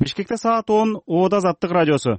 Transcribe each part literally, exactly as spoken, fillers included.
Бишкекте саат он, Ода Азаттык радиосу.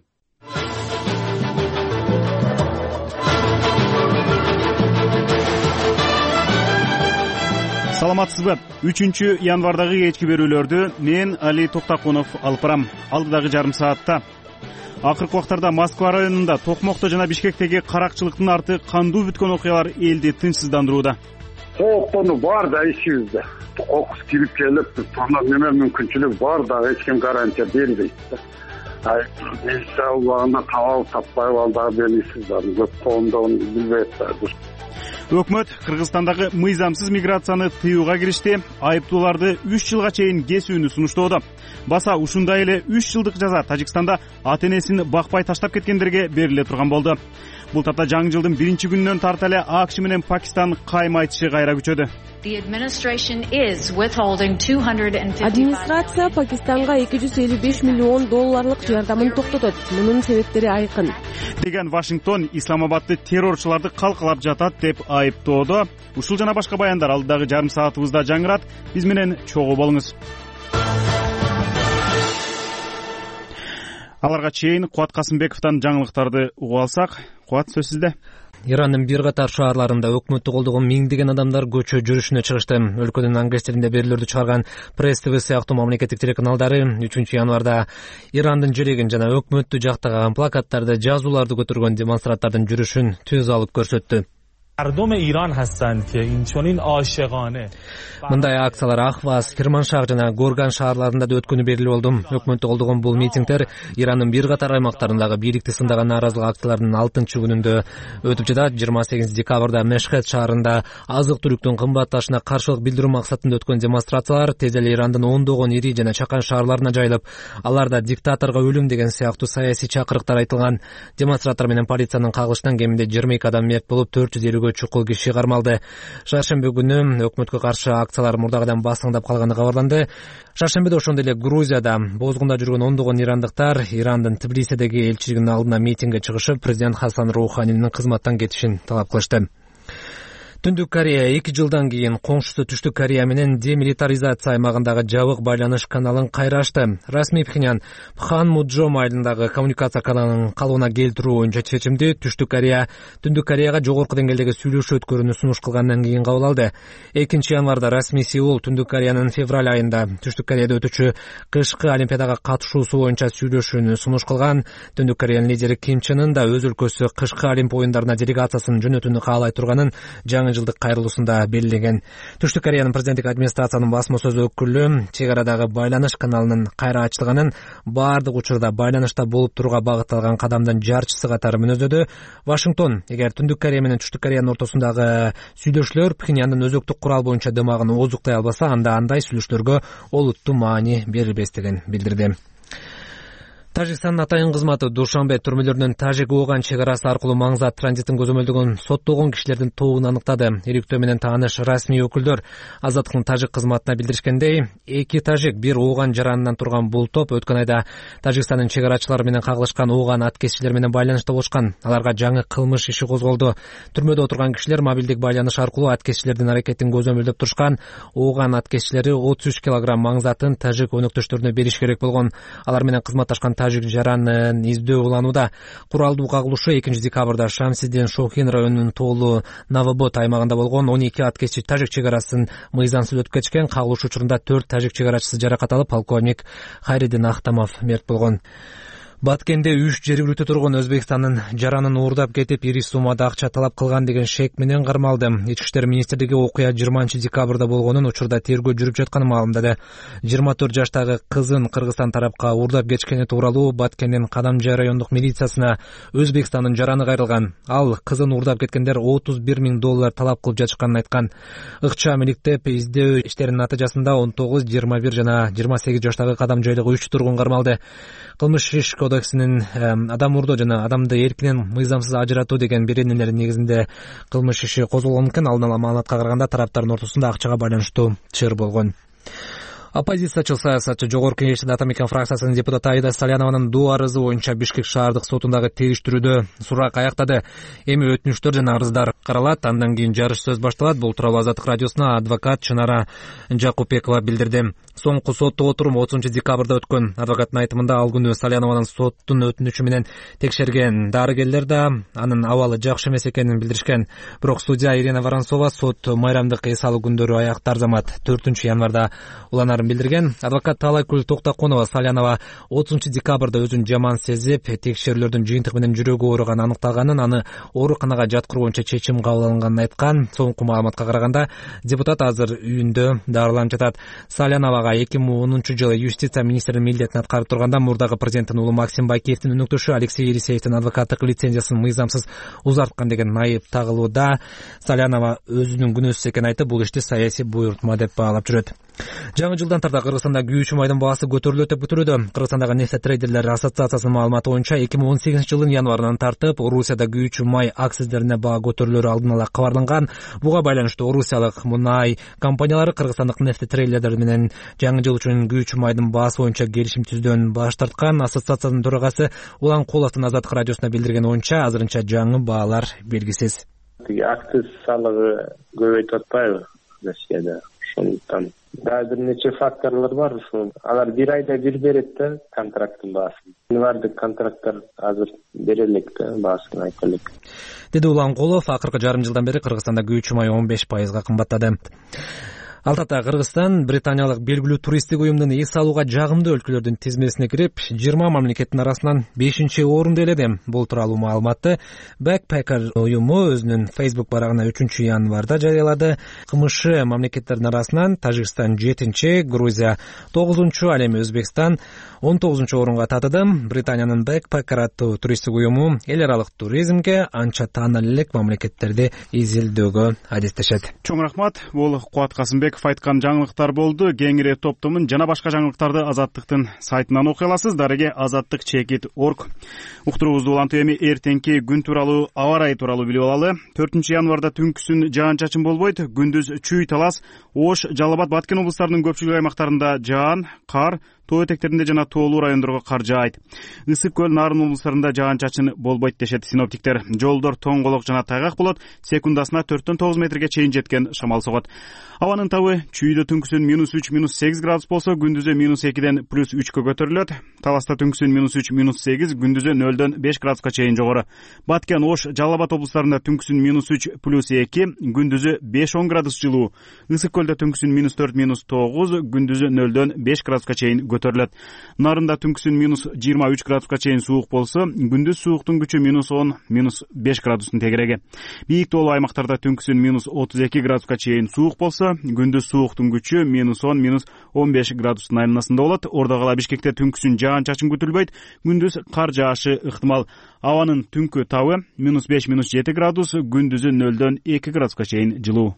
Саламатсызбы? үчүнчү январдагы кечки берүүлөрдү мен Али Токтакунов алып барам. Алдыдагы жарым саатта акыркы убактарда Москва районунда Токмокто жана Бишкектеги каракчылыктын арты кандуу бүткөн окуялар элди тынчсыздандырууда. Сооктону бар да ишибизде. Кокус кирип келип, тонда неме мүмкүнчүлүк бар да эч ким гарантия бербейт да. Ай, нейсе убагында табалып таппай балдагы белгисиз да. Коомдо билбейт да. Өкмөт Кыргызстандагы мыйзамсыз миграцияны тыюуга киришти. Айыптууларды үч жылга чейин кесүүнү сунуштоодо. Баса ушундай эле үч жылдык жаза Тажикстанда ата-энесин бакпай таштап кеткендерге бериле турган болду. Бул тапта жаңы жылдын биринчи күнүнөн тарта эле АКШ менен Пакистан кайым айтышы кайра күчөдү. Администрация Пакистанга эки жүз элүү беш миллион долларлык жардамын токтотот. Мунун себептери айкын. Деген Вашингтон Исламабадды террорчуларды калкалап жатат деп айыптоодо. Ушул жана башка баяндар алдыдагы жарым саатыбызда жаңырат. Биз менен чогуу болуңуз. Аларга чейин Кубат Касымбековдон жаңылыктарды угуп алсак, Кубат сөз сизде. Ирандын бир катар шаарларында өкмөттү колдогон миңдеген адамдар көчө жүрүшүнө чыгышты. Өлкөнүн англис тилинде берүүлөрдү чыгарган Пресс ТВ сыяктуу мамлекеттик телеканалдары үчүнчү январда Ирандын жерегин жана өкмөттү жактаган плакаттарды, жазууларды көтөргөн демонстранттардын жүрүшүн түз алып көрсөттү. Мындай акциялар Ахваз, Кирманшах жана Горган шаарларында да өткөнү белгилүү болду. Өкмөттү колдогон бул митингдер Ирандын бир катар аймактарындагы бийликти сындаган нааразылык акцияларынын алтынчы күнүндө өтүп жатат. жыйырма сегизинчи декабрда Мешхед шаарында азык-түлүктүн кымбатташына каршылык билдирүү максатында өткөн демонстрациялар тез эле Ирандын ондогон ири жана чакан шаарларына жайылып, аларда диктаторго өлүм деген сыяктуу саясий чакырыктар айтылган. Демонстранттар менен полициянын кагылышынан кеминде жыйырма эки адам мерт болуп, төрт жүз элүүгө чукул киши кармалды. Шаршемби күнү өкмөткө каршы акциялар мурдагыдан басыңдап калганы кабарланды. Шаршембиде ошондой эле Грузияда бозгунда жүргөн ондогон ирандыктар Ирандын Тбилисидеги элчилигинин алдына митингге чыгышып, президент Хасан Роуханинин кызматтан кетишин талап кылышты. Түндүк Корея эки жылдан кийин коңшусу Түштүк Корея менен демилитаризация аймагындагы жабык байланыш каналын кайра ачты. Расмий Пхеньян Пханмуджом айылындагы коммуникация каналынын калыбына келтирүү боюнча чечимди Түштүк Корея Түндүк Кореяга жогорку деңгээлдеги сүйлөшүү өткөрүүнү сунуш кылгандан кийин кабыл алды. экинчи январда расмий Сеул Түндүк Кореянын февраль айында Түштүк Кореяда өтүүчү кышкы олимпиадага катышуусу боюнча сүйлөшүүнү сунуш кылган. Түндүк Кореянын лидери Ким Чен Ын да өз өлкөсү кышкы олимп оюндарына делегациясын жөнөтүүнү каалай турганын жаңы жылдык кайрылуусунда белгилеген. Түштүк Кореянын президенттик администрациянын басма сөз өкүлү чек арадагы байланыш каналынын кайра ачылганын баардык учурда байланышта болуп турууга багытталган кадамдын жарчысы катары мүнөздөдү. Вашингтон эгер Түндүк Корея менен Түштүк Кореянын ортосундагы сүйлөшүүлөр Пхеньяндын өзөктүк курал боюнча дымагын оозуктай албаса, анда андай сүйлөшүүлөргө олуттуу маани берилбестигин билдирди. Тажикстандын атайын кызматы Душанбе түрмөлөрүнүн Тажик-Ооган чек арасы аркылуу маңзат транзитин көзөмөлдөгөн соттолгон кишилердин тобун аныктады. Иликтөө менен тааныш расмий өкүлдөр Азаттыктын Тажик кызматына билдиришкендей, эки тажик бир Ооган жаранынан турган бул топ өткөн айда Тажикстандын чек арачылары менен кагылышкан Ооган аткезчилер менен байланышта болушкан. Аларга жаңы кылмыш иши козголду. Түрмөдө отурган кишилер мобилдик байланыш аркылуу аткезчилердин аракетин көзөмөлдөп турушкан. Ооган аткезчилери отуз үч килограмм маңзатын тажик өнөктөштөрүнө бериш керек болгон. Алар менен кызматташкан тажик жаранын издөө уланууда. Куралдуу кагылышы экинчи декабрда Шамсиддин Шохин районунун тоолу Навабот аймагында болгон. он эки аткезчи тажик чек арасын мыйзамсыз өтүп кетишкен. Кагылыш учурунда төрт тажик чек арачысы жаракат алып, полковник Хайридин Ахтамов мерт болгон. Баткенде үч жергиликтүү тургун Өзбекстандын жаранын уурдап кетип, ири суммада акча талап кылган деген шек менен кармалды. Ички иштер министрлиги окуя жыйырманчы декабрда болгонун, учурда тергөө жүрүп жатканын маалымдады. жыйырма төрт жаштагы кызын Кыргызстан тарапка уурдап кетишкени тууралуу Баткендин Кадамжай райондук милициясына Өзбекстандын жараны кайрылган. Ал кызын уурдап кеткендер отуз бир миң доллар талап кылып жатышканын айткан. Ыкчам иликтеп издөө иштеринин натыйжасында он тогуз, жыйырма бир жана жыйырма сегиз жаштагы Кадамжайлык үч тургун кармалды. Кылмыш иш кодексинин адам уурдоо жана адамды эркинен мыйзамсыз ажыратуу деген беренелери негизинде кылмыш иши козголгон экен. Алдын ала маалыматка караганда тараптардын ортосунда акчага байланыштуу чыр болгон. Оппозициячыл саясатчы Жогорку Кеңештин Атамекен фракциясынын депутаты Аида Салянованын доо арызы боюнча Бишкек шаардык сотундагы териштирүүдө сурак аяктады. Эми өтүнүчтөр жана арыздар каралат, андан кийин жарыш сөз башталат. Бул тууралуу Азаттык радиосуна адвокат Чынара Жакупбекова билдирди. Соңку соттук отурум отузунчу декабрда өткөн. Адвокаттын айтымында ал күнү Салянованын соттун өтүнүчү менен текшерген дарыгерлер да анын абалы жакшы эмес экенин билдиришкен. Бирок судья Ирина Воронцова сот майрамдык эс алуу күндөрү аякта замат төртүнчү январда уланарын билдирген. Адвокат Талайкүл Токтоконова Салянова отузунчу декабрда өзүн жаман сезип, текшерүүлөрдүн жыйынтыгы менен жүрөгү ооруган аныкталганын, аны ооруканага жаткыруу боюнча чечим кабыл алынганын айткан. Соңку маалыматка караганда депутат азыр үйүндө дарыланып жатат. Саляновага эки миң онунчу жылы юстиция министринин милдетин аткарып турганда мурдагы президенттин уулу Максим Байкеевдин өнөктөшү Алексей Елисеевдин адвокаттык лицензиясын мыйзамсыз узарткан деген айып тагылууда. Салянова өзүнүн күнөөсүз экенин айтып, бул ишти саясий буйрутма деп баалап жүрөт. Жаңы жылдан тарта Кыргызстанда күйүүчү майдын баасы көтөрүлөт деп күтүлүүдө. Кыргызстандагы нефтетрейдерлер ассоциациясынын маалыматы боюнча эки миң он сегизинчи жылдын январынан тартып Орусияда күйүүчү май акциздерине баа көтөрүлөрү алдын ала кабарланган. Буга байланыштуу орусиялык мунай компаниялары кыргызстандык нефтетрейдерлер менен жаңы жыл үчүн күйүүчү майдын баасы боюнча келишим түздөн баш тарткан. Ассоциациянын төрагасы Улан Куловдун Азаттык радиосуна билдирген боюнча азырынча жаңы баалар белгисиз. Акциз салыгы көбөйтүп атпайбы Россияда? Ошондуктан дагы бир нече факторлор бар. Ушул алар бир айда бир берет да контракттын баасын. Бардык контракттар азыр бере элек да баасын айта элек. Деди Улан Кулов. Акыркы жарым жылдан бери Кыргызстанда күйүүчү май он беш пайызга кымбаттады. Алтата Кыргызстан британиялык белгилүү туристтик уюмдун эс алууга жагымдуу өлкөлөрдүн тизмесине кирип, жыйырма мамлекеттин арасынан бешинчи орунду ээледи. Бул тууралуу маалыматты Backpacker уюму өзүнүн Facebook барагына үчүнчү январда жарыялады. Кымшы мамлекеттердин арасынан Тажикстан жетинчи, Грузия тогузунчу, ал эми Өзбекстан он тогузунчу орунга татыды. Британиянын Backpacker аттуу туристтик уюму эл аралык туризмге анча таанылуу элек мамлекеттерди изилдөөгө адистешет. Чоң рахмат. Бул Кубат Касымбек айткан жаңылыктар болду. Кеңири топтомун жана башка жаңылыктарды Азаттыктын сайтынан окуй аласыз. Дареге азаттык чекит точка орг. Уктуруубузду улантып эми эртеңки күн тууралуу аба ырайы тууралуу билип алалы. төртүнчү январда түнкүсүн жаан-чачын болбойт. Күндүз Чүй, Талас, Ош, Жалал Абад, Баткен облустарынын көпчүлүк аймактарында жаан, кар, тоо этектеринде жана тоолуу райондорго кар жаайт. Ысык көл, Нарын облустарында жаан-чачын болбойт дешет синоптиктер. Жолдор тоңголок жана тайгак болот. Секундасына төрттөн тогуз метрге чейин жеткен шамал согот. Абанын табы Чүйдө түнкүсүн минус үч, минус сегиз градус болсо, күндүзү минус экиден плюс үчкө көтөрүлөт. Таласта түнкүсүн минус үч, минус сегиз, күндүзү нөлдөн беш градуска чейин жогору. Баткен, Ош, Жалал Абад облустарында түнкүсүн минус үч, плюс эки, күндүзү беш он градус жылуу. Ысык көлдө түнкүсүн минус төрт, минус тогуз, күндүзү нөлдөн беш градуска чейин көтөрүлөт. Нарында түнкүсүн минус жыйырма үч градуска чейин суук болсо, күндүз сууктун күчү минус он, минус беш градустун тегереги. Бийик тоолуу аймактарда түнкүсүн минус отуз эки градуска чейин суук болсо, күндүз сууктун күчү минус он, минус он беш градустун айланасында болот. Ордо кала Бишкекте түнкүсүн жаан-чачын күтүлбөйт, күндүз кар жаашы ыктымал. Абанын түнкү табы минус беш, минус жети градус, күндүзү нөлдөн эки градуска чейин жылуу.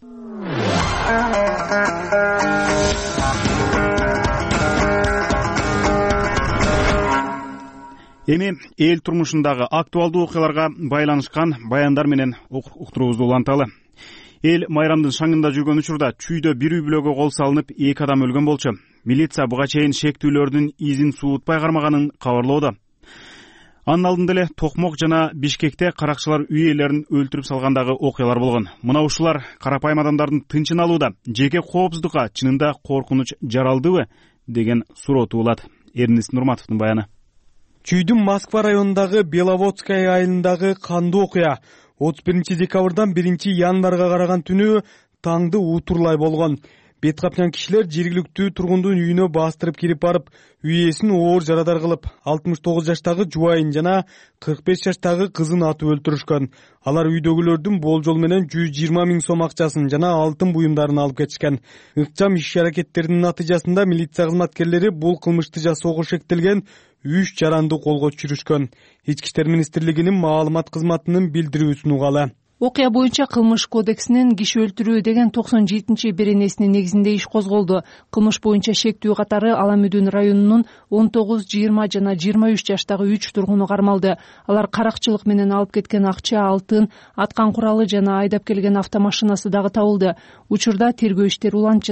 Эми эл турмушундагы актуалдуу окуяларга байланышкан баяндар менен уктуруубузду уланталы. Эл майрамдын шаңында жүргөн учурда Чүйдө бир үй бүлөгө кол салынып, эки адам өлгөн болчу. Милиция буга чейин шектүүлөрдүн изин суутпай кармаганын кабарлоодо. Анын алдында эле Токмок жана Бишкекте каракчылар үй ээлерин өлтүрүп салгандагы окуялар болгон. Мына ушулар карапайым адамдардын тынчын алууда жеке коопсуздукка чынында коркунуч жаралдыбы деген суроо туулат. Эрнис Нурматовдун баяны. Чүйдүн Москва районундагы Беловодская айылындагы кандуу окуя отуз биринчи декабрдан биринчи январга караган түнү таңды утурлай болгон. Бет капчан кишилер жергиликтүү тургундун үйүнө бастырып кирип барып, үй ээсин оор жарадар кылып, алтымыш тогуз жаштагы жубайын жана кырк беш жаштагы кызын атып өлтүрүшкөн. Алар үйдөгүлөрдүн болжол менен жүз жыйырма миң сом акчасын жана алтын буюмдарын алып кетишкен. Ыкчам иш-аракеттердин натыйжасында милиция кызматкерлери бул кылмышты жасоого шектелген үч жаранды колго түшүрүшкөн. Ички иштер министрлигинин маалымат кызматынын билдирүүсүн угалы. Окуя боюнча кылмыш кодексинин киши өлтүрүү деген токсон жетинчи беренесинин негизинде иш козголду. Кылмыш боюнча шектүү катары Аламүдүн районунун он тогуз, жыйырма жана жыйырма үч жаштагы үч тургуну кармалды. Алар каракчылык менен алып кеткен акча, алтын, аткан куралы жана айдап келген автомашинасы дагы табылды. Учурда тергөө иштери уланып жатат.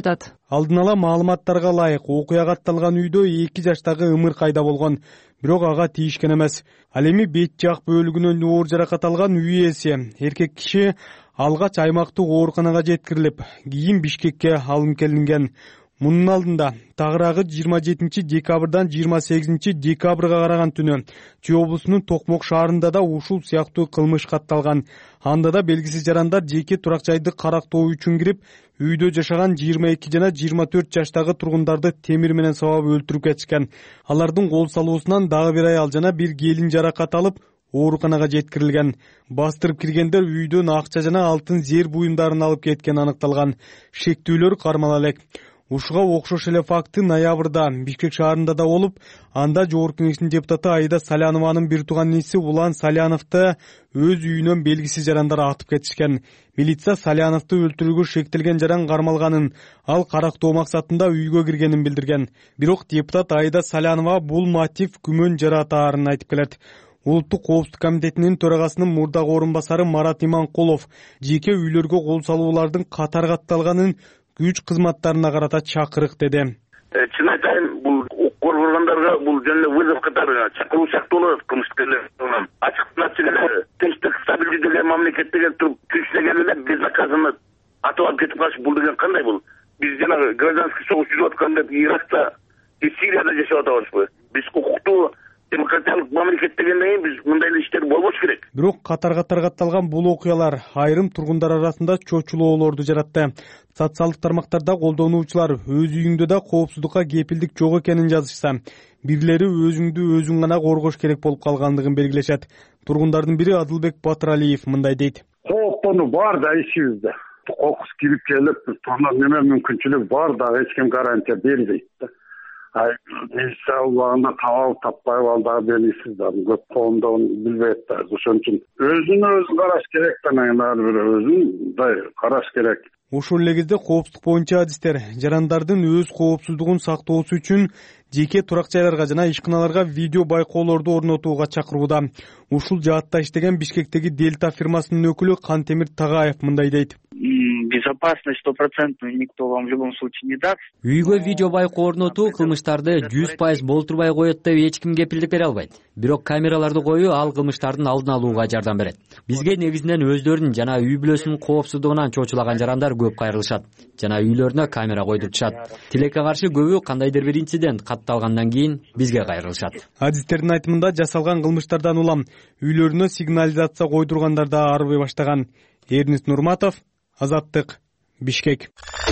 Алдын ала маалыматтарга ылайык окуя катталган үйдө эки жаштагы ымыр кайда болгон, бирок ага тийишкен эмес. Ал эми бет жак бөлүгүнөн оор жаракат алган үй ээси эркек киши алгач аймактык ооруканага жеткирилип, кийин Бишкекке алынып келинген. Мунун алдында тагыраагы жыйырма жетинчи декабрдан жыйырма сегизинчи декабрга караган түнү Чүй облусунун Токмок шаарында да ушул сыяктуу кылмыш катталган. Анда да белгисиз жарандар жеке турак жайды карактоо үчүн кирип, үйдө жашаган жыйырма эки жана жыйырма төрт жаштагы тургундарды темир менен сабап өлтүрүп кетишкен. Алардын кол салуусунан дагы бир аял жана бир келин жаракат алып, ооруканага жеткирилген. Бастырып киргендер үйдөн акча жана алтын зер буюмдарын алып кеткен аныкталган. Шектүүлөр кармала элек. Ушуга окшош эле факты ноябрда Бишкек шаарында да болуп, анда Жогорку Кеңештин депутаты Аида Салянованын бир тууган иниси Улан Саляновду өз үйүнөн белгисиз жарандар атып кетишкен. Милиция Саляновду өлтүрүүгө шектелген жаран кармалганын, ал карактоо максатында үйгө киргенин билдирген. Бирок депутат Аида Салянова бул мотив күмөн жаратаарын айтып келет. Улуттук коопсуздук комитетинин төрагасынын мурдагы орун басары Марат Иманкулов жеке үйлөргө кол салуулардын катар катталганын күч кызматтарына карата чакырык деди. Чын айтайын, бул коргондарга бул жөн эле вызов катары чакыруу сыяктуу болот кылмышкерлерден. Ачыктан ачык эле тынчтык, стабилдүү деген мамлекетте келип туруп, күчтө келип эле безнаказанно атып алып кетип калыш, бул деген кандай бул? Биз жанагы гражданский согуш жүрүп атканда Иракта, Сирияда жашап атабызбы? Биз укуктуу демократиялык мамлекет дегенден кийин биз мындай эле иштер болбош керек. Бирок катар-катар катталган бул окуялар айрым тургундар арасында чочулоолорду жаратты. Социалдык тармактарда колдонуучулар өз үйүңдө да коопсуздукка кепилдик жок экенин жазышса, бирлери өзүңдү өзүң гана коргош керек болуп калгандыгын белгилешет. Тургундардын бири Адылбек Батыралиев мындай дейт. Кооптонуу бар да ичибизде. Кокус кирип келип, тонор неме мүмкүнчүлүк бар да эч ким гарантия бербейт да. Ай, милиция убагында табалып таппай балдагы белгисиз да, көп коомдо билбейт да. Ошон үчүн өзүнө өзү караш керек да, ар бир өзүн да караш керек. Ушул эле кезде коопсуздук боюнча адистер жарандардын өз коопсуздугун сактоосу үчүн жеке турак жайларга жана ишканаларга видео байкоолорду орнотууга чакырууда. Ушул жаатта иштеген Бишкектеги Дельта фирмасынын өкүлү Кантемир Тагаев мындай дейт. Безопасность стопроцентную никто вам в любом случае не даст. Үйгө видео байкоо орнотуу кылмыштарды жүз пайыз болтурбай коет деп эч ким кепилдик бере албайт. Бирок камераларды коюу ал кылмыштардын алдын алууга жардам берет. Бизге негизинен өздөрүнүн жана үй бүлөсүнүн коопсуздугунан чочулаган жарандар көп кайрылышат жана үйлөрүнө камера койдуртушат. Тилекке каршы көбү кандайдыр бир инцидент катталгандан кийин бизге кайрылышат. Адистердин айтымында жасалган кылмыштардан улам үйлөрүнө сигнализация койдургандар да арыбай баштаган. Эрнис Нурматов, Азаттык, Бишкек.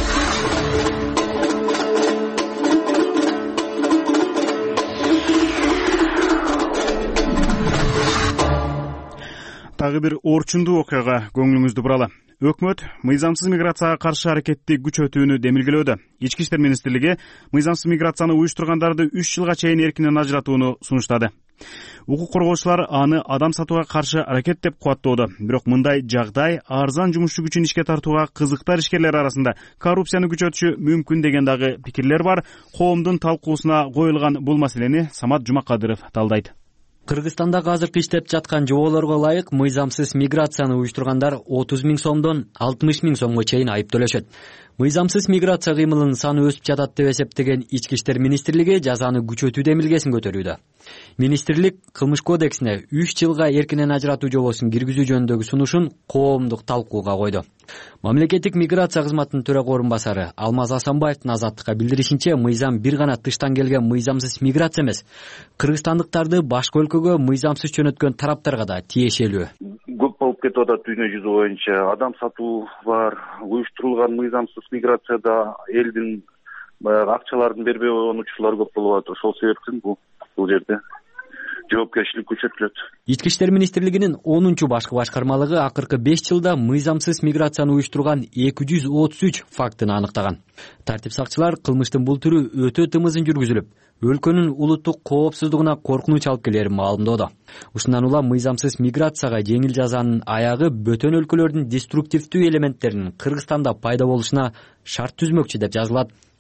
Тагы бир орчундуу окуяга көңүлүңүздү буралы. Өкмөт мыйзамсыз миграцияга каршы аракетти күчөтүүнү демилгелөөдө. Ички иштер министрлиги мыйзамсыз миграцияны уюштургандарды үч жылга чейин эркинен ажыратууну сунуштады. Укук коргоочулар аны адам сатууга каршы аракет деп кубаттоодо. Бирок мындай жагдай арзан жумушчу күчүн ишке тартууга кызыктар ишкерлер арасында коррупцияны күчөтүшү мүмкүн деген дагы пикирлер бар. Коомдун талкуусуна коюлган бул маселени Самат Жумакадыров талдайт. Кыргызстанда азыркы иштеп жаткан жоболорго ылайык мыйзамсыз миграцияны уюштургандар отуз миң сомдон алтымыш миң сомго чейин айып төлөшөт. Мыйзамсыз миграция кыймылынын саны өсүп жатат деп эсептеген Ички иштер министрлиги жазаны күчөтүү демилгесин көтөрүүдө. Министрлик кылмыш кодексине үч жылга эркинен ажыратуу жобосун киргизүү жөнүндөгү сунушун коомдук талкууга койду. Мамлекеттик миграция кызматынын төрага орун басары Алмаз Асанбаевдин Азаттыкка билдиришинче, мыйзам бир гана тыштан келген мыйзамсыз миграция эмес, кыргызстандыктарды башка өлкөгө мыйзамсыз жөнөткөн тараптарга да тиешелүү. Көп болуп кетип атат дүйнө жүзү боюнча. Адам сатуу бар, уюштурулган мыйзамсыз миграцияда элдин баягы акчаларын бербей койгон учурлар көп болуп атат. Ошол себептен бул бул жерде жоопкерчилик күчөтүлөт. Ички иштер министрлигинин онунчу башкы башкармалыгы акыркы беш жылда мыйзамсыз миграцияны уюштурган эки жүз отуз үч фактыны аныктаган. Тартип сакчылар кылмыштын бул түрү өтө тымызын жүргүзүлүп, өлкөнүн улуттук коопсуздугуна коркунуч алып келерин маалымдоодо. Ушундан улам мыйзамсыз миграцияга жеңил жазанын аягы бөтөн өлкөлөрдүн деструктивдүү элементтеринин Кыргызстанда пайда болушуна шарт түзмөкчү деп жазылат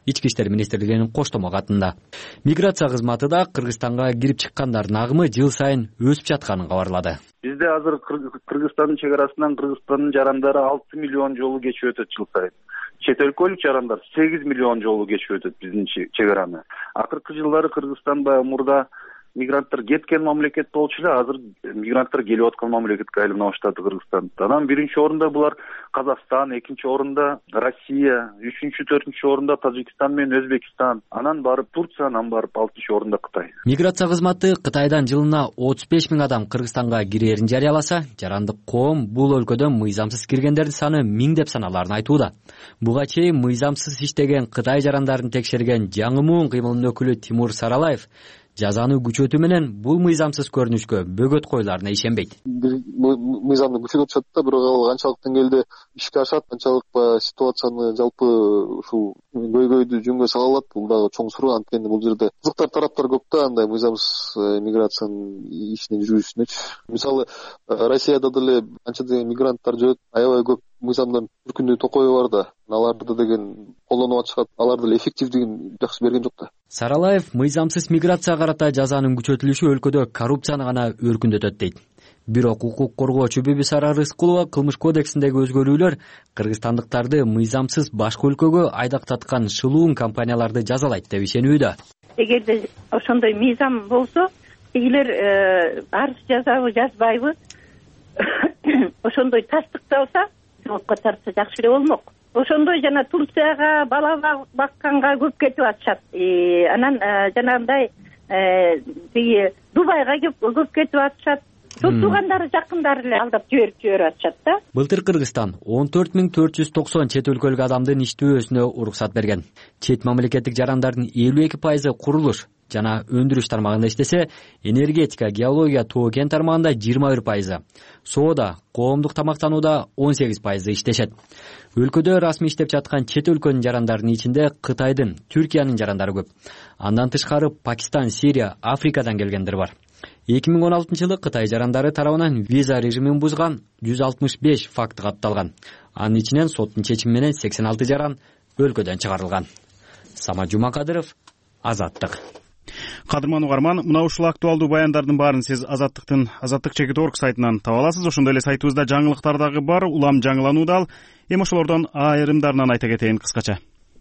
Ички иштер министрлигинин коштомо катында. Миграция кызматы да Кыргызстанга кирип чыккандардын агымы жыл сайын өсүп жатканын кабарлады. Бизде азыр Кыргызстандын чек арасынан Кыргызстандын жарандары алты миллион жолу кечип өтөт жыл сайын. Чет өлкөлүк жарандар сегиз миллион жолу кечип өтөт биздин чек араны. Акыркы жылдары Кыргызстан баягы мурда мигранттар кеткен мамлекет болчу эле, азыр мигранттар келип аткан мамлекетке айлана баштады Кыргызстан. Анан биринчи орунда булар Казакстан, экинчи орунда Россия, үчүнчү, төртүнчү орунда Тажикстан менен Өзбекстан, анан барып Турция, анан барып алтынчы орунда Кытай. Миграция кызматы Кытайдан жылына отуз беш миң адам Кыргызстанга кирээрин жарыяласа, жарандык коом бул өлкөдөн мыйзамсыз киргендердин саны миңдеп саналарын айтууда. Буга чейин мыйзамсыз иштеген Кытай жарандарын текшерген Жаңы Муун кыймылынын өкүлү Тимур Саралаев жазаны күчөтүү менен бул мыйзамсыз көрүнүшкө бөгөт коюларына ишенбейт. Мыйзамды күчөтүп атышат да, бирок ал канчалык деңгээлде ишке ашат, канчалык ситуацияны жалпы ушул көйгөйдү жөнгө сала алат, бул дагы чоң суроо. Анткени бул жерде кызыктар тараптар көп да, андай мыйзамсыз миграциянын ишинин жүрүшүнөчү. Мисалы, Россияда деле канча деген мигранттар жүрөт, аябай көп мыйзамдын түркүндүү токою бар да, аларды деген колдонуп атышат, алар деле эффективдигин жакшы берген жок да. Саралаев мыйзамсыз миграция карата жазанын күчөтүлүшү өлкөдө коррупцияны гана өркүндөтөт дейт. Бирок укук коргоочу Бибисара Рыскулова кылмыш кодексиндеги өзгөрүүлөр кыргызстандыктарды мыйзамсыз башка өлкөгө айдактаткан шылуун компанияларды жазалайт деп ишенүүдө. Эгерде ошондой мыйзам болсо, эгер арыз жазабы, жазбайбы, ошондой тастыкталса, жоопко тартса жакшы эле болмок. Ошондой жана Турцияга бала бакканга көп кетип атышат. Анан жанагындай тиги Дубайга көп кетип атышат. Ошол туугандары жакындары эле алдап жиберип жиберип атышат да. Былтыр Кыргызстан он төрт миң төрт жүз токсон чет өлкөлүк адамдын иштөөсүнө уруксат берген. Чет мамлекеттик жарандардын элүү эки пайызы курулуш жана өндүрүш тармагында иштесе, энергетика, геология, тоо кен тармагында жыйырма бир пайызы, соода, коомдук тамактанууда он сегиз пайызы иштешет. Өлкөдө расмий иштеп жаткан чет өлкөнүн жарандарынын ичинде Кытайдын, Түркиянын жарандары көп. Андан тышкары Пакистан, Сирия, Африкадан келгендер бар. эки миң он алтынчы жылы Кытай жарандары тарабынан виза режимин бузган жүз алтымыш беш факт катталган. Анын ичинен соттун чечими менен сексен алты жаран өлкөдөн чыгарылган. Самат Жумакадыров, Азаттык. Кадырман угарман, мына ушул актуалдуу баяндардын баарын сиз Азаттыктын азаттык чекит орг сайтынан таба аласыз. Ошондой эле сайтыбызда жаңылыктар дагы бар, улам жаңылануу да ал. Эми ошолордон айрымдарынан айта кетейин кыскача.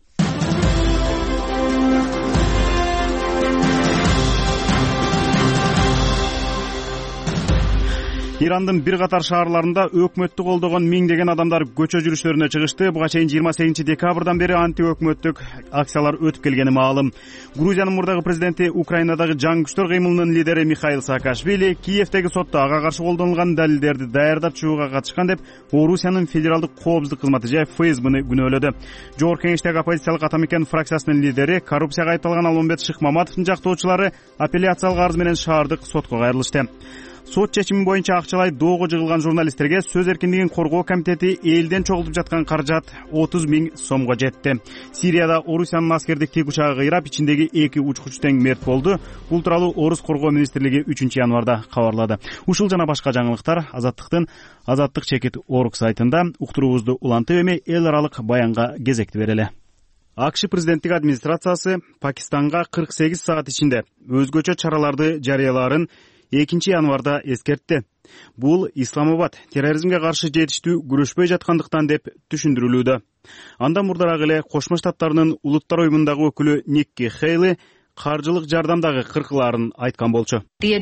Ирандын бир катар шаарларында өкмөттү колдогон миңдеген адамдар көчө жүрүшлөрүнө чыгышты. Буга чейин жыйырма сегизинчи декабрдан бери анти өкмөттүк акциялар өтүп келгени маалым. Грузиянын мурдагы президенти, Украинадагы жаңы күчтөр кыймылынын лидери Михаил Саакашвили Киевдеги сотто ага каршы колдонулган далилдерди даярдап чыгууга катышкан деп Орусиянын федералдык коопсуздук кызматы же эф эс бны күнөөлөдү. Жогорку кеңештеги оппозициялык Атамекен фракциясынын лидери, коррупцияга айыпталган Алмамбет Шыкмаматовдун жактоочулары апелляциялык арыз менен шаардык сотко кайрылышты. Сот чечими боюнча акчалай доого жыгылган журналисттерге сөз эркиндигин коргоо комитети элден чогултуп жаткан каражат отуз миң сомго жетти. Сирияда Орусиянын аскердик тик учагы кыйрап, ичиндеги эки учкуч тең мерт болду. Бул тууралуу Орус коргоо министрлиги үчүнчү январда кабарлады. Ушул жана башка жаңылыктар Азаттыктын азаттык чекит орг сайтында. Уктуруубузду улантып эми эл аралык баянга кезекти берели. АКШ президенттик администрациясы Пакистанга кырк сегиз саат ичинде өзгөчө чараларды жарыялаарын экинчи январда эскертти. Бул Исламабад терроризмге каршы жетиштүү күрөшпөй жаткандыктан деп түшүндүрүлүүдө. Андан мурдараак эле Кошмо Штаттарынын улуттар уюмундагы өкүлү Никки Хейли каржылык жардамдагы кыркылаарын айткан болчу.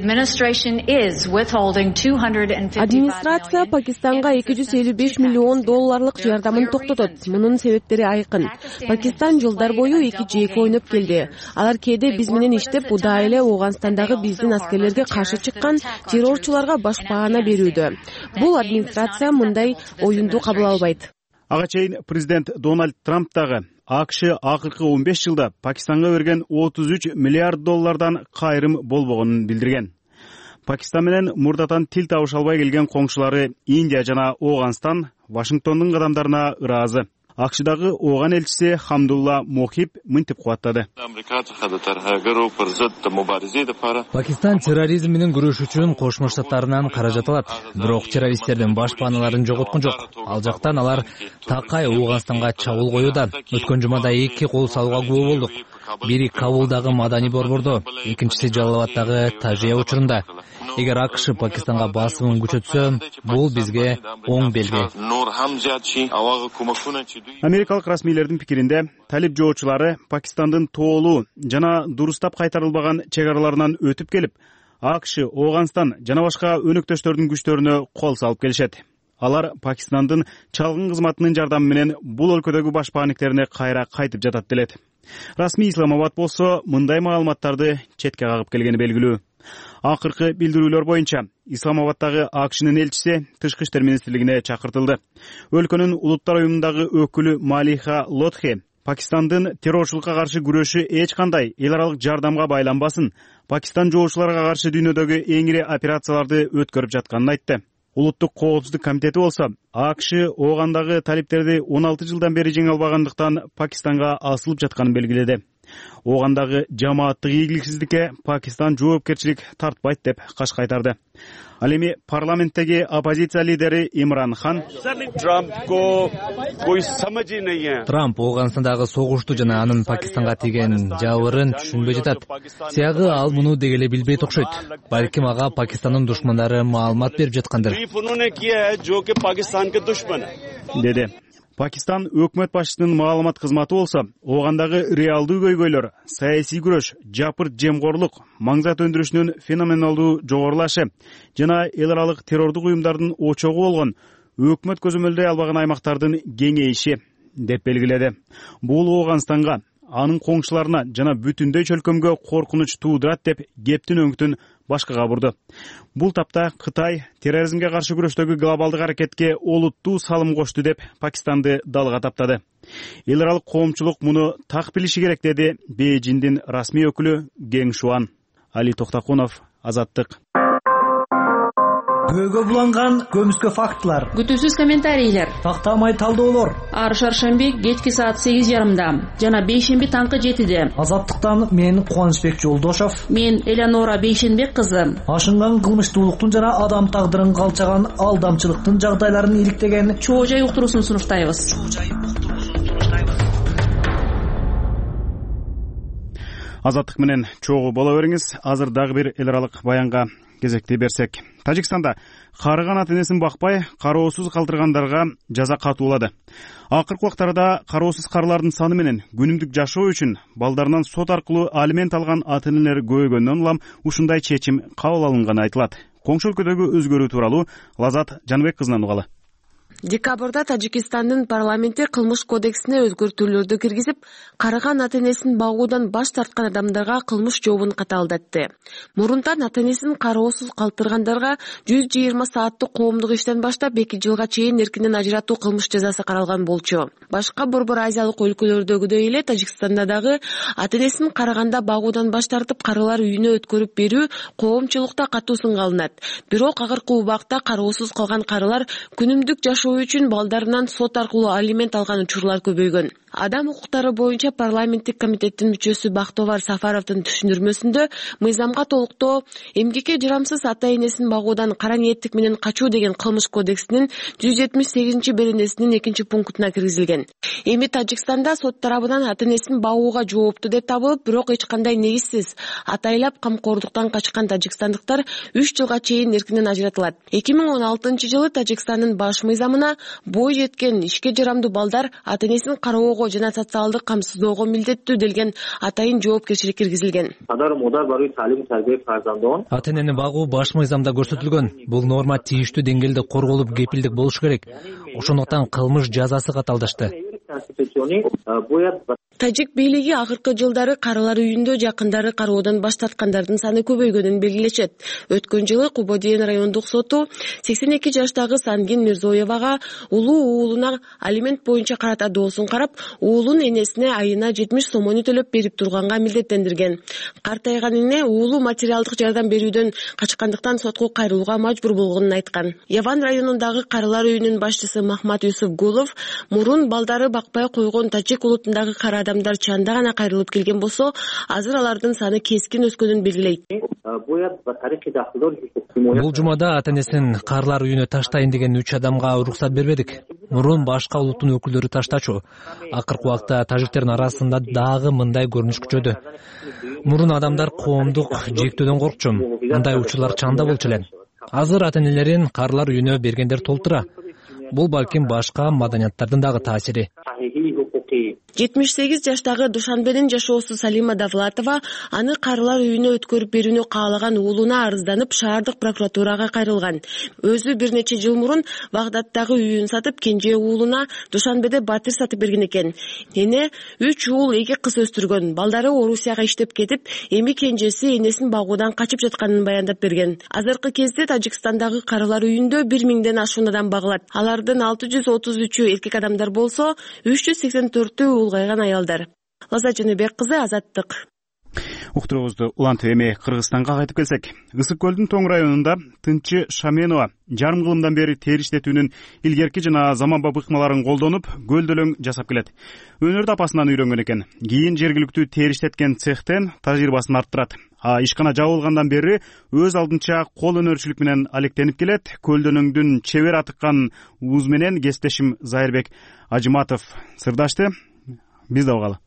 Администрация Пакистанга эки жүз элүү беш миллион долларлык жардамын токтотот. Мунун себептери айкын. Пакистан жылдар бою эки жээк ойноп келди. Алар кээде биз менен иштеп, удаа эле Ооганстандагы биздин аскерлерге каршы чыккан террорчуларга башпаана берүүдө. Бул администрация мындай оюнду кабыл албайт. Ага чейин президент Дональд Трамп дагы АКШ акыркы он беш жылда Пакистанга берген отуз үч миллиард доллардан кайрым болбогонун билдирген. Пакистан менен мурдатан тил табыша албай келген коңшулары Индия жана Ооганстан Вашингтондун кадамдарына ыраазы. акшдагы ооган элчиси Хамдулла Мохиб мынтип кубаттады. Пакистан терроризм менен күрөш үчүн Кошмо Штаттарынан каражат алат. Бирок террористтердин башпаналарын жоготкон жок. Ал жактан алар такай Ооганстанга чабуул коюуда. Өткөн жумада эки кол салууга күбө болдук. Бири Кабулдагы Мадани борбордо, экинчиси Жалалабаддагы Тажия учурунда. Эгер АКШ Пакистанга басымын күчөтсө, бул бизге оң белги. Америкалык расмийлердин пикиринде, талиб жоочулары Пакистандын тоолуу жана дурустап кайтарылбаган чек араларынан өтүп келип, АКШ, Ооганстан жана башка өнөктөштөрдүн күчтөрүнө кол салып келишет. Алар Пакистандын чалгын кызматынын жардамы менен бул өлкөдөгү башпаанниктерине кайра кайтып жатат делет. Расмий Исламабад болсо мындай маалыматтарды четке кагып келгени белгилүү. Акыркы билдирүүлөр боюнча Исламабаддагы АКШнын элчиси Тышкы иштер министрлигине чакыртылды. Өлкөнүн улуттар уюмундагы өкүлү Малиха Лотхи Пакистандын террорчулукка каршы күрөшү эч кандай эл аралык жардамга байланбасын, Пакистан жоочуларга каршы дүйнөдөгү эң ири операцияларды өткөрүп жатканын айтты. Улуттук коопсуздук комитети болсо АКШ Оогандагы талиптерди он алты жылдан бери жеңе албагандыктан Пакистанга асылып жатканын белгиледи. Оогандагы жамааттык ийгиликсиздикке Пакистан жоопкерчилик тартпайт деп каш кайтарды. Ал эми парламенттеги оппозиция лидери Имран Хан Трамп Ооганстандагы согушту жана анын Пакистанга тийген жабырын түшүнбөй жатат. Сиягы ал муну дегеле билбейт окшойт. Балким ага Пакистандын душмандары маалымат берип жаткандыр, деди. Пакистан өкмөт башчысынын маалымат кызматы болсо, Оогандагы реалдуу көйгөйлөр, саясий күрөш, жапырт жемкорлук, маңзат өндүрүшүнүн феноменалдуу жогорулашы жана эл аралык террордук уюмдардын очогу болгон өкмөт көзөмөлдөй албаган аймактардын кеңейиши деп белгиледи. Бул Ооганстанга, анын коңшуларына жана бүтүндөй чөлкөмгө коркунуч туудурат деп кептин өңүтүн башкага бурду. Бул тапта Кытай терроризмге каршы күрөштөгү глобалдык аракетке олуттуу салым кошту деп Пакистанды далга таптады. Эл аралык коомчулук муну так билиши керек, деди Бейжиңдин расмий өкүлү Гeng Шуан. Али Токтокунов, Азаттык. Көйгө буланган көмүскө фактылар, күтүүсүз комментарийлер, тактамай талдоолор. Ар шаршемби кечки саат сегиз жарымда жана бейшемби таңкы жетиде. Азаттыктан мен Кубанычбек Жолдошов, мен Элеонора Бейшенбек кызы. Ашынган кылмыштуулуктун жана адам тагдырын калчаган алдамчылыктын жагдайларын иликтеген чоо жай уктуруусун сунуштайбыз. Азаттык менен чогуу боло бериңиз. Азыр дагы бир эл аралык баянга кезекти берсек. Тажикстанда карыган ата-энесин бакпай, кароосуз калтыргандарга жаза катуулады. Акыркы убактарда кароосуз карылардын саны менен күнүмдүк жашоо үчүн балдарынан сот аркылуу алимент алган ата-энелер көбөйгөндөн улам ушундай чечим кабыл алынганы айтылат. Коңшу өлкөдөгү өзгөрүү тууралуу Лазат Жанбек кызынан угалы. Декабрда Тажикстандын парламенти кылмыш кодексине өзгөртүүлөрдү киргизип, карыган ата-энесин багуудан баш тарткан адамдарга кылмыш жообун катаалдатты. Мурунтан ата-энесин кароосуз калтыргандарга жүз жыйырма сааттык коомдук иштен баштап эки жылга чейин эркинен ажыратуу кылмыш жазасы каралган болчу. Башка борбор азиялык өлкөлөрдөгүдөй эле Тажикстанда дагы ата-энесин караганда багуудан баш тартып карылар үйүнө өткөрүп берүү коомчулукта катуу сынга алынат. Бирок акыркы убакта кароосуз калган карылар күнүмдүк жашоо үчүн балдарынан сот аркылуу алимент алган учурлар көбөйгөн. Адам укуктары боюнча парламенттик комитеттин мүчөсү Бактовар Сафаровдун түшүндүрмөсүндө мыйзамга толуктоо эмгекке жарамсыз ата-энесин багуудан кара ниеттик менен качуу деген кылмыш кодексинин жүз жетимиш сегизинчи беренесинин экинчи пунктуна киргизилген. Эми Тажикстанда сот тарабынан ата-энесин багууга жооптуу деп табылып, бирок эч кандай негизсиз атайлап камкордуктан качкан тажикстандыктар үч жылга чейин эркинен ажыратылат. эки миң он алтынчы жылы Тажикстандын баш мыйзамына бой жеткен ишке жарамдуу балдар ата-энесин кароого жана социалдык камсыздоого милдеттүү делген атайын жоопкерчилик киргизилген. Ата-энени багуу баш мыйзамда көрсөтүлгөн. Бул норма тийиштүү деңгээлде корголуп, кепилдик болушу керек. Ошондуктан кылмыш жазасы каталдашты. Тажик бийлиги акыркы жылдары карылар үйүндө жакындары кароодон баш тарткандардын саны көбөйгөнүн белгилешет. Өткөн жылы Кубодиен райондук соту сексен эки жаштагы Сангин Мирзоевага улуу уулуна алимент боюнча карата доосун карап, уулун энесине айына жетимиш сомону төлөп берип турганга милдеттендирген. Картайган эне уулу материалдык жардам берүүдөн качкандыктан сотко кайрылууга мажбур болгонун айткан. Яван районундагы карылар үйүнүн башчысы Махмат Юсуф Гулов мурун балдары бакпай койгон тажик улутундагы кара адамдар чанда гана кайрылып келген болсо, азыр алардын саны кескин өскөнүн белгилейт. Бул жумада ата-энесин карылар үйүнө таштайын деген үч адамга уруксат бербедик. Мурун башка улуттун өкүлдөрү таштачу. Акыркы убакта тажиктердин арасында дагы мындай көрүнүш күчөдү. Мурун адамдар коомдук жектөөдөн коркчу. Мындай учурлар чанда болчу эле. Азыр ата-энелерин карылар үйүнө бергендер толтура. Бул балким башка маданияттардын дагы таасири. жетимиш сегиз жаштагы Душанбенин жашоосу Салима Давлатова аны карылар үйүнө өткөрүп берүүнү каалаган уулуна арызданып, шаардык прокуратурага кайрылган. Өзү бир нече жыл мурун Багдадтагы үйүн сатып, кенже уулуна Душанбеде батир сатып берген экен. Эне үч уул, эки кыз өстүргөн. Балдары Орусияга иштеп кетип, эми кенжеси энесин багуудан качып жатканын баяндап берген. Азыркы кезде Тажикстандагы карылар үйүндө бир миңден ашуун адам багылат. Алардын алты жүз отуз үчү эркек адамдар болсо, үч жүз сексен төртү улгайган аялдар. Лаза Жаныбек кызы, Азаттык. Уктуруубузду улантып эми Кыргызстанга кайтып келсек, Ысык көлдүн Тоң районунда Тынчы Шаменова жарым кылымдан бери тери иштетүүнүн илгерки жана заманбап ыкмаларын колдонуп, көлдөлөң жасап келет. Өнөрдү апасынан үйрөнгөн экен. Кийин жергиликтүү тери иштеткен цехтен тажрыйбасын арттырат. А ишкана жабылгандан бери өз алдынча кол өнөрчүлүк менен алектенип келет. Көлдөлөңдүн чебер атыккан ууз менен кесиптешим Зайырбек Ажыматов сырдашты. Биз да угалы.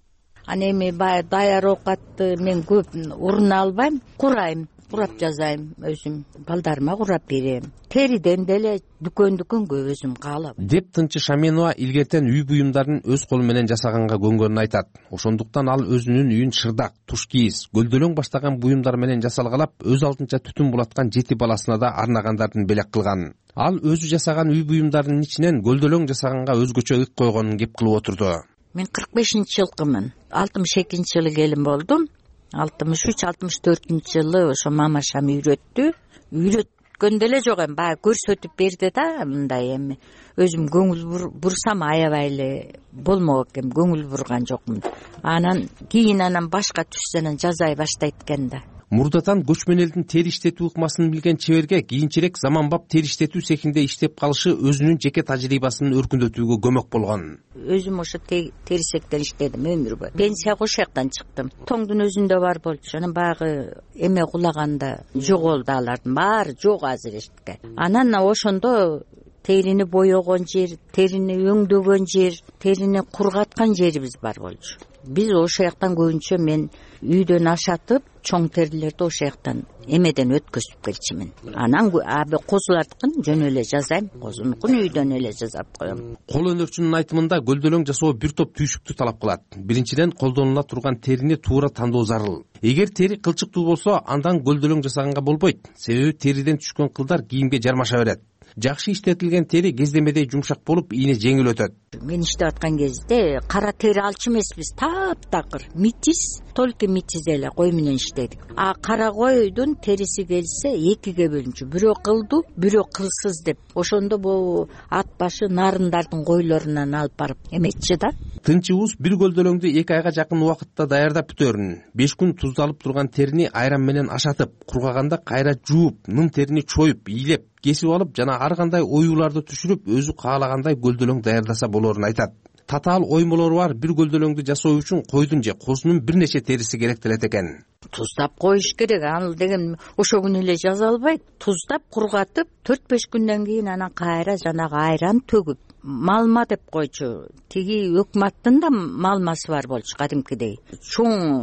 Аны эми баягы даяр оокатты мен көп уруна албайм, курайм, курап жазайм өзүм, балдарыма курап берем. Териден деле дүкөндүкүнгө өзүм каалап. Деп Тынчы Шаменова илгертен үй буюмдарын өз колу менен жасаганга көнгөнүн айтат. Ошондуктан ал өзүнүн үйүн шырдак, туш кийиз, көлдөлөң баштаган буюмдар менен жасалгалап, өз алдынча түтүн булаткан жети баласына да арнагандардын белек кылган. Ал өзү жасаган үй буюмдарынын ичинен көлдөлөң жасаганга өзгөчө ык койгонун кеп кылып отурду. Мен кырк бешинчи жылкымын. алтымыш экинчи жылы келин болдум. алтымыш үч алтымыш төртүнчү жылы ошо мамашам үйрөттү. Үйрөткөндө эле жок эми, баягы көрсөтүп берди да, мындай эми. Өзүм көңүл бурсам аябай эле болмок экен, көңүл бурган жокмун. Анан кийин анан башка түшсөнөн жазай баштайт экен да. Мурдатан көчмөн элдин тери иштетүү ыкмасын билген чеберге кийинчерээк заманбап тери иштетүү цехинде иштеп калышы өзүнүн жеке тажрыйбасын өркүндөтүүгө көмөк болгон. Өзүм ошо терисектен иштедим өмүр бою. Пенсияга ошол жактан чыктым. Тоңдун өзүндө бар болчу. Анан баягы эме кулаганда жоголду алардын баары, жок азыр эчтеке. Анан ошондо терини боёгон жер, терини өңдөгөн жер, терини кургаткан жерибиз бар болчу. Биз ошол жактан көбүнчө мен үйдөн ашатып, чоң терилерди ошол жактан эмеден өткөзүп келчимин. Анан аби козулардыкын жөн эле жазайм, козунукун үйдөн эле жасап коем. Кол өнөрчүнүн айтымында көлдөлөң жасоо бир топ түйшүктү талап кылат. Биринчиден колдонула турган терини туура тандоо зарыл. Эгер тери кылчыктуу болсо, андан көлдөлөң жасаганга болбойт. Себеби териден түшкөн кылдар кийимге жармаша берет. Жакшы иштетилген тери кездемедей жумшак болуп, ийне жеңил өтөт. Мен иштеп аткан кезде кара тери алчу эмеспиз, таптакыр, митиз, только митиз эле кой менен иштедик. А кара койдун териси келсе экиге бөлүнчү, бирөө кылдуу, бирөө кылсыз деп. Ошондо бул ат башы нарындардын койлорунан алып барып эметчи да. Тынчыбыз бир көлдөлөңдү эки айга жакын убакытта даярдап бүтөрүн. беш күн туздалып турган терини айран менен ашатып, кургаганда кайра жууп, ным терини чоюп, ийлеп, кесип алып жана ар кандай оюуларды түшүрүп, өзү каалагандай көлдөлөң даярдаса болорун айтат. Татаал оймолору бар бир көлдөлөңдү жасоо үчүн койдун же козунун бир нече териси керектелет экен. Туздап коюш керек. Ал деген ошо күнү эле жаза албайт. Туздап кургатып, төрт беш күндөн кийин анан кайра жанагы айран төгүп, малма деп койчу. Тиги өкматтын да малмасы бар болчу кадимкидей. Чоң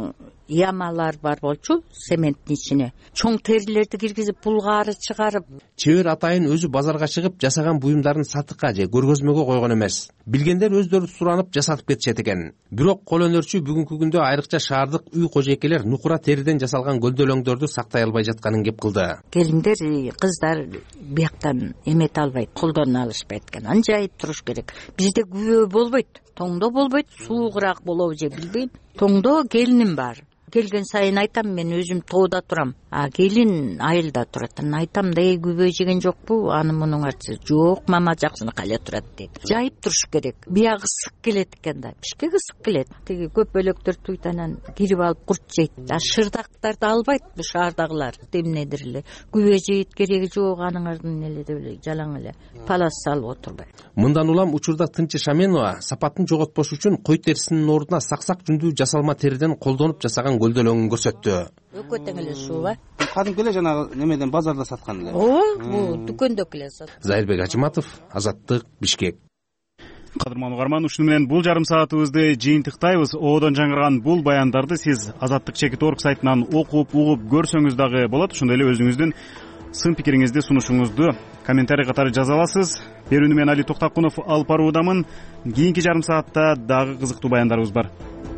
ямалар бар болчу цементтин ичине чоң терилерди киргизип булгаары чыгарып. Чебер атайын өзү базарга чыгып жасаган буюмдарын сатыкка же көргөзмөгө койгон эмес. Билгендер өздөрү суранып жасатып кетишет экен. Бирок кол өнөрчү бүгүнкү күндө айрыкча шаардык үй кожойкелер нукура териден жасалган гөлдөлөңдөрдү сактай албай жатканын кеп кылды. Келиндер, кыздар бияктан эмете албайт, колдоно алышпайт экен. Анжайып туруш керек. Бизде күбө болбойт, тоңдо болбойт, суугураак болобу же билбейм. Тоңдо келиним бар. Келген сайын айтам, мен өзүм тоодо турам. А келин айылда турат. Айтам да, эй күбө жеген жокпу? Аны мунун артысы жок, мама жакшынакы эле турат дейт. Жайып туруш керек. Биягы ысык келет экен да. Бишкек ысык келет. Тиги көпөлөктөр туйтанан кирип алып курт жейт. А шырдактарды албайт бу шаардагылар. Эмнедир эле. Күбө жейт, кереги жок, анын ардын эле деп эле жалаң эле палас салып отурбайт. Мындан улам учурда Тынчы Шаменова сапатын жоготпош үчүн кой терисинин ордуна саксак жүндүү жасалма териден колдонуп жасаган гөлдөлөңүн көрсөттү. Өкө тең эле сууба. Кадимки эле жанагы немеден базарда саткан эле. Ооба, бул дүкөндө эле сат. Зайырбек Ажыматов, Азаттык, Бишкек. Кадырман угарман, ушуну менен бул жарым саатыбызды жыйынтыктайбыз. Оодон жаңырган бул баяндарды сиз Азаттык чекит точка орг сайтынан окуп, угуп көрсөңүз дагы болот. Ошондой эле өзүңүздүн сын пикириңизди, сунушуңузду комментарий катары жаза аласыз. Берүүнү мен Али Токтакунов алып баруудамын. Кийинки жарым саатта дагы кызыктуу баяндарыбыз бар.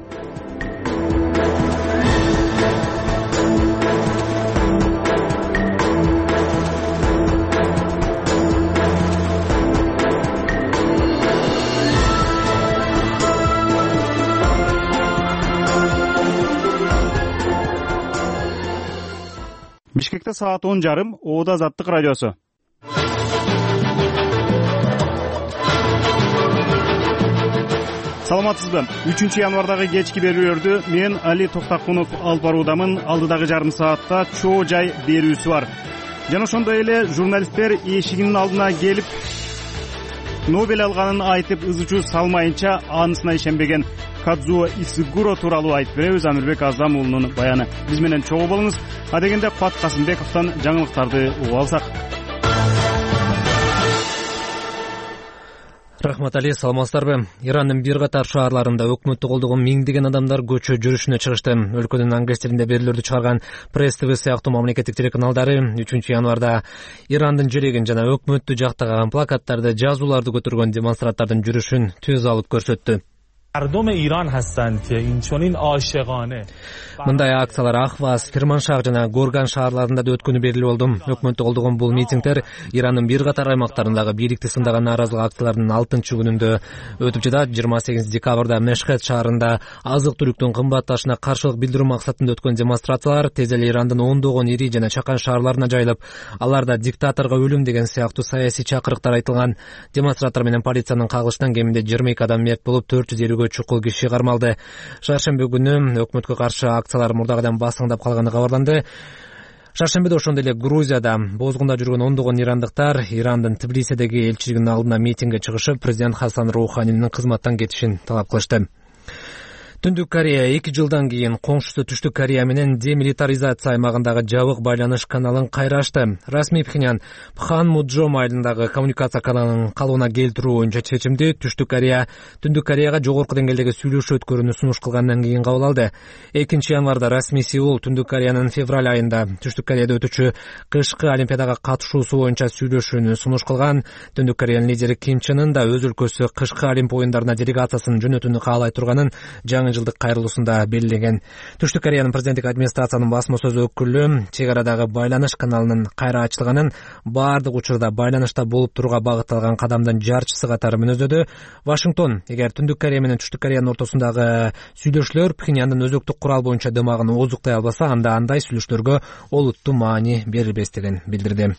Бишкекте саат он жарым, Оода Азаттык радиосу. Саламатсызбы? үчүнчү январдагы кечки берүүлөрдү мен Али Токтакунов алып баруудамын. Алдыдагы жарым саатта чоо жай берүүсү бар. Жана ошондой эле журналисттер эшигинин алдына келип Нобель алганын айтып ызычуу салмайынча анысына ишенбеген Кадзуо Исигуро тууралуу айтып беребиз. Амирбек Аздам уулунун баяны. Биз менен чогуу болуңуз. Адегенде Куат Касымбековдон жаңылыктарды угуп алсак. Рахмат Али, саламатсыздарбы? Ирандын бир катар шаарларында өкмөттү колдогон миңдеген адамдар көчө жүрүшүнө чыгышты. Өлкөнүн англис тилинде берүүлөрдү чыгарган Пресс ТВ сыяктуу мамлекеттик телеканалдары үчүнчү январда Ирандын желегин жана өкмөттү жактаган плакаттарды, жазууларды көтөргөн демонстранттардын жүрүшүн түз алып көрсөттү. Мындай акциялар Ахваз, Кирманшах жана Горган шаарларында да өткөнү белгилүү болду. Өкмөттү колдогон бул митингдер Ирандын бир катар аймактарындагы бийликти сындаган нааразылык акцияларынын алтынчы күнүндө өтүп жатат. жыйырма сегизинчи декабрда Мешхед шаарында азык-түлүктүн кымбатташына каршылык билдирүү максатында өткөн демонстрациялар тез эле Ирандын ондогон ири жана чакан шаарларына жайылып, аларда диктаторго өлүм деген сыяктуу саясий чакырыктар айтылган. Демонстранттар менен полициянын кагылышынан кеминде жыйырма эки адам мерт болуп, төрт жүз элүүгө чукул киши кармалды. Шаршемби күнү өкмөткө каршы акциялар мурдагыдан басыңдап калганы кабарланды. Шаршембиде ошондой эле Грузияда бозгунда жүргөн ондогон ирандыктар Ирандын Тбилисидеги элчилигинин алдына митингге чыгышып, президент Хасан Роуханинин кызматтан кетишин талап кылышты. Түндүк Корея эки жылдан кийин коңшусу Түштүк Корея менен демилитаризация аймагындагы жабык байланыш каналын кайра ачты. Расмий Пхеньян Пханмуджом айылындагы коммуникация каналын калыбына келтирүү боюнча чечимди Түштүк Корея Түндүк Кореяга жогорку деңгээлдеги сүйлөшүү өткөрүүнү сунуш кылгандан кийин кабыл алды. экинчи январда расмий Сеул Түндүк Кореянын февраль айында Түштүк Кореяда өтүүчү кышкы олимпиадага катышуусу боюнча сүйлөшүүнү сунуш кылган. Түндүк Кореянын лидери Ким Чен Ын да өз өлкөсү кышкы олимп оюндарына делегациясын жөнөтүүнү каалай турганын жаңы жылдык кайрылуусунда белгилеген. Түштүк Кореянын президенттик администрациянын басма сөз өкүлү чек арадагы байланыш каналынын кайра ачылганын баардык учурда байланышта болуп турууга багытталган кадамдын жарчысы катары мүнөздөдү. Вашингтон эгер Түндүк Корея менен Түштүк Кореянын ортосундагы сүйлөшүүлөр Пхеньяндын өзөктүк курал боюнча дымагын оозуктай албаса, анда андай сүйлөшүүлөргө олуттуу маани берилбестигин билдирди.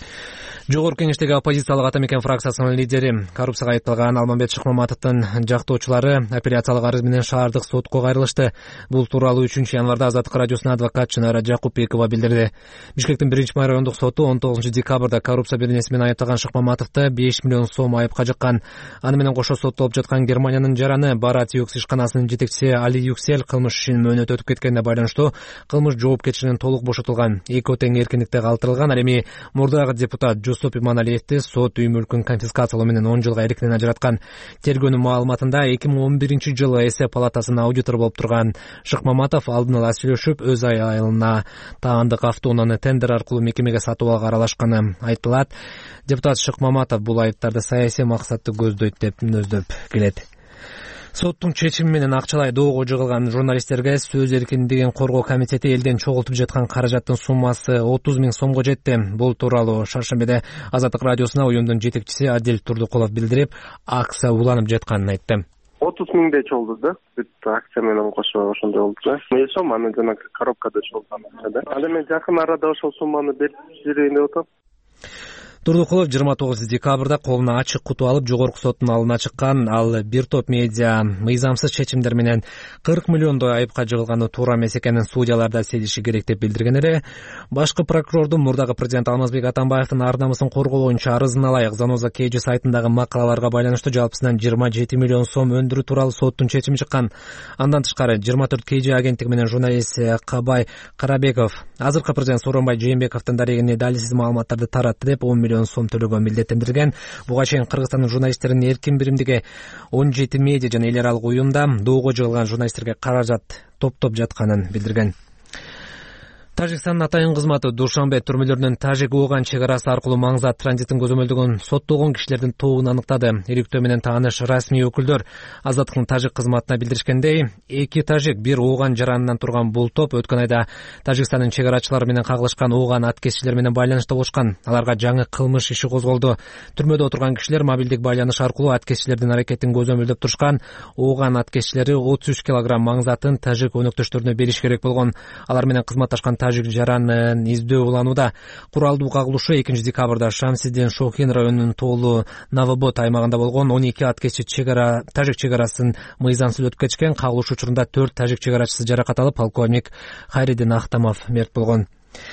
Жогорку кеңештеги оппозициялык Атамекен фракциясынын лидери, коррупцияга айыпталган Алмамбет Шыкмаматовдун жактоочулары апелляциялык арыз менен шаардык сотко кайрылышты. Бул тууралуу үчүнчү январда Азаттык радиосуна адвокат Чынара Жакупбекова билдирди. Бишкектин биринчи май райондук соту он тогузунчу декабрда коррупция беренеси менен айыпталган Шыкмаматовду беш миллион сом айыпка жыккан. Аны менен кошо соттолуп жаткан Германиянын жараны Барат Юкс ишканасынын жетекчиси Али Юксель кылмыш ишин мөөнөтү өтүп кеткенине байланыштуу кылмыш жоопкерчилигинен толук бошотулган. Эки тең эркиндикте калтырылган. Ал эми мурдагы депутат Юсуп Иманалиевди сот үй мүлкүн конфискациялоо менен он жылга эркинен ажыраткан. Тергөөнүн маалыматында эки миң он биринчи жылы эсеп палатасынын аудитору болуп турган Шыкмаматов алдын ала сүйлөшүп, өз айылына таандык автоунааны тендер аркылуу мекемеге сатып алууга аралашканы айтылат. Депутат Шыкмаматов бул айыптарды саясий максатты көздөйт деп мүнөздөп келет. Соттун чечими менен акчалай доого жыгылган журналисттерге сөз эркиндигин коргоо комитети элден чогултуп жаткан каражаттын суммасы отуз миң сомго жетти. Бул тууралуу Шаршембиде Азаттык радиосуна уюмдун жетекчиси Адил Турдукулов билдирип, акция уланып жатканын айтты. отуз миңдей чогулду да, бүт акция менен кошо ошондой болду да. Мен сом аны жана коробкада чогулган акча да. Анда мен жакын арада ошол сумманы берип жиберейин деп атам. Турдукулов жыйырма тогузунчу декабрда колуна ачык куту алып жогорку соттун алдына чыккан. Ал бир топ медиа мыйзамсыз чечимдер менен кырк миллиондой айыпка жыгылганы туура эмес экенин судьяларда сезиши керек деп билдирген эле. Башкы прокурордун мурдагы президент Алмазбек Атамбаевдин ар намысын коргоо боюнча арызын алайык. Заноза Кж сайтындагы макалаларга байланыштуу жалпысынан жыйырма жети миллион сом өндүрүү тууралуу соттун чечими чыккан. Андан тышкары жыйырма төрт Кж агенттиги менен журналист Кабай Карабеков азыркы президент Сооронбай Жээнбековдун дарегине далилсиз маалыматтарды таратты деп он миллион сом төлөгөн милдеттендирген. Буга чейин Кыргызстандын журналисттеринин эркин биримдиги он жети медиа жана эл аралык уюмда доого жыгылган журналисттерге каражат топтоп жатканын билдирген. Тажикстандын атайын кызматы Душанбе түрмөлөрүнүн Тажик-Ооган чек арасы аркылуу маңзат транзитин көзөмөлдөгөн соттолгон кишилердин тобун аныктады. Иликтөө менен тааныш расмий өкүлдөр Азаттыктын Тажик кызматына билдиришкендей, эки тажик бир Ооган жаранынан турган бул топ өткөн айда Тажикстандын чек арачылары менен кагылышкан Ооган аткезчилер менен байланышта болушкан. Аларга жаңы кылмыш иши козголду. Түрмөдө отурган кишилер мобилдик байланыш аркылуу аткезчилердин аракетин көзөмөлдөп турушкан. Ооган аткезчилери отуз үч килограмм маңзатын тажик өнөктөштөрүнө бериш керек болгон. Алар менен кызматташкан тажик жаранын издөө уланууда. Куралдуу кагылышы экинчи декабрда Шамсиддин Шохин районунун тоолу Навобот аймагында болгон. он эки аткезчи чегара тажик чек арасын мыйзамсыз өтүп кетишкен. Кагылыш учурунда төрт тажик чек арачысы жаракат алып, полковник Хайридин Ахтамов мерт болгон.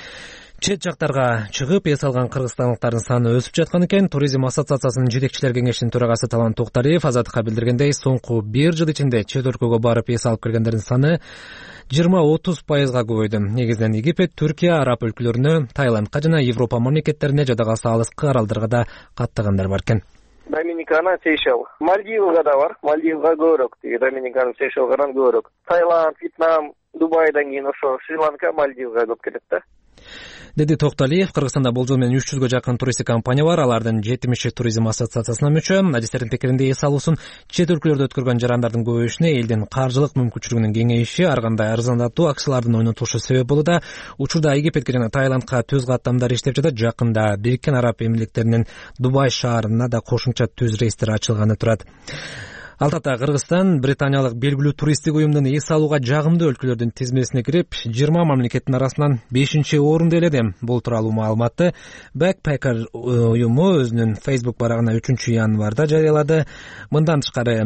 Чет жактарга чыгып эс алган кыргызстандыктардын саны өсүп жаткан экен. Туризм ассоциациясынын жетекчилер кеңешинин төрагасы Талант Токтариев Азаттыкка билдиргендей, соңку бир жыл ичинде чет өлкөгө барып эс алып келгендердин саны жыйырма отуз пайызга көбөйдү. Негизинен Египет, Түркия, Араб өлкөлөрүнө, Таиландка жана Европа мамлекеттерине жада калса алыскы аралдарга да каттагандар бар экен. Доминикана, Сейшел. Мальдивга да бар. Мальдивга көбүрөөк. Доминикана, Сейшелгардан көбүрөөк. Таиланд, Вьетнам, Дубайдан кийин ошо Шри-Ланка, Мальдивга көп келет да. Деди Токталиев. Кыргызстанда бул жыл менен үч жүзгө жакын туристтик компания бар. Алардын жетимиши туризм ассоциациясына мүчө. Адистердин пикиринде эс алуусун чет өлкөлөрдө өткөргөн жарандардын көбөйүшүнө элдин каржылык мүмкүнчүлүгүнүн кеңейиши, ар кандай арзандатуу акциялардын ойнотулушу себеп болууда. Учурда Египетке жана Таиландка түз каттамдар иштеп жатат. Жакында Бириккен Араб Эмирликтеринин Дубай шаарына да кошумча түз рейстер ачылганы турат. Алтата Кыргызстан британиялык белгилүү туристтик уюмдун эс алууга жагымдуу өлкөлөрдүн тизмесине кирип, жыйырма мамлекеттин арасынан бешинчи орунду ээледи. Бул тууралуу маалыматты Backpacker уюму өзүнүн Facebook барагына үчүнчү январда жарыялады. Мындан тышкары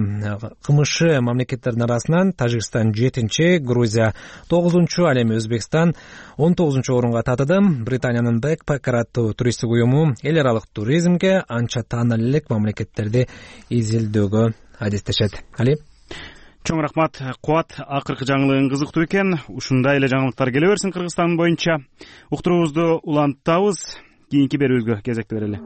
КМШ мамлекеттердин арасынан Тажикстан жетинчи, Грузия тогузунчу, ал эми Өзбекстан он тогузунчу орунга татыды. Британиянын Backpacker аттуу туристтик уюму эл аралык туризмге анча таанылуу элек мамлекеттерди изилдөөгө адистешет. Али? Чоң рахмат, Куат. Акыркы жаңылыгың кызыктуу экен. Ушундай эле жаңылыктар келе берсин Кыргызстан боюнча. Уктуруубузду улантабыз. Кийинки берүүбүзгө кезекти берели.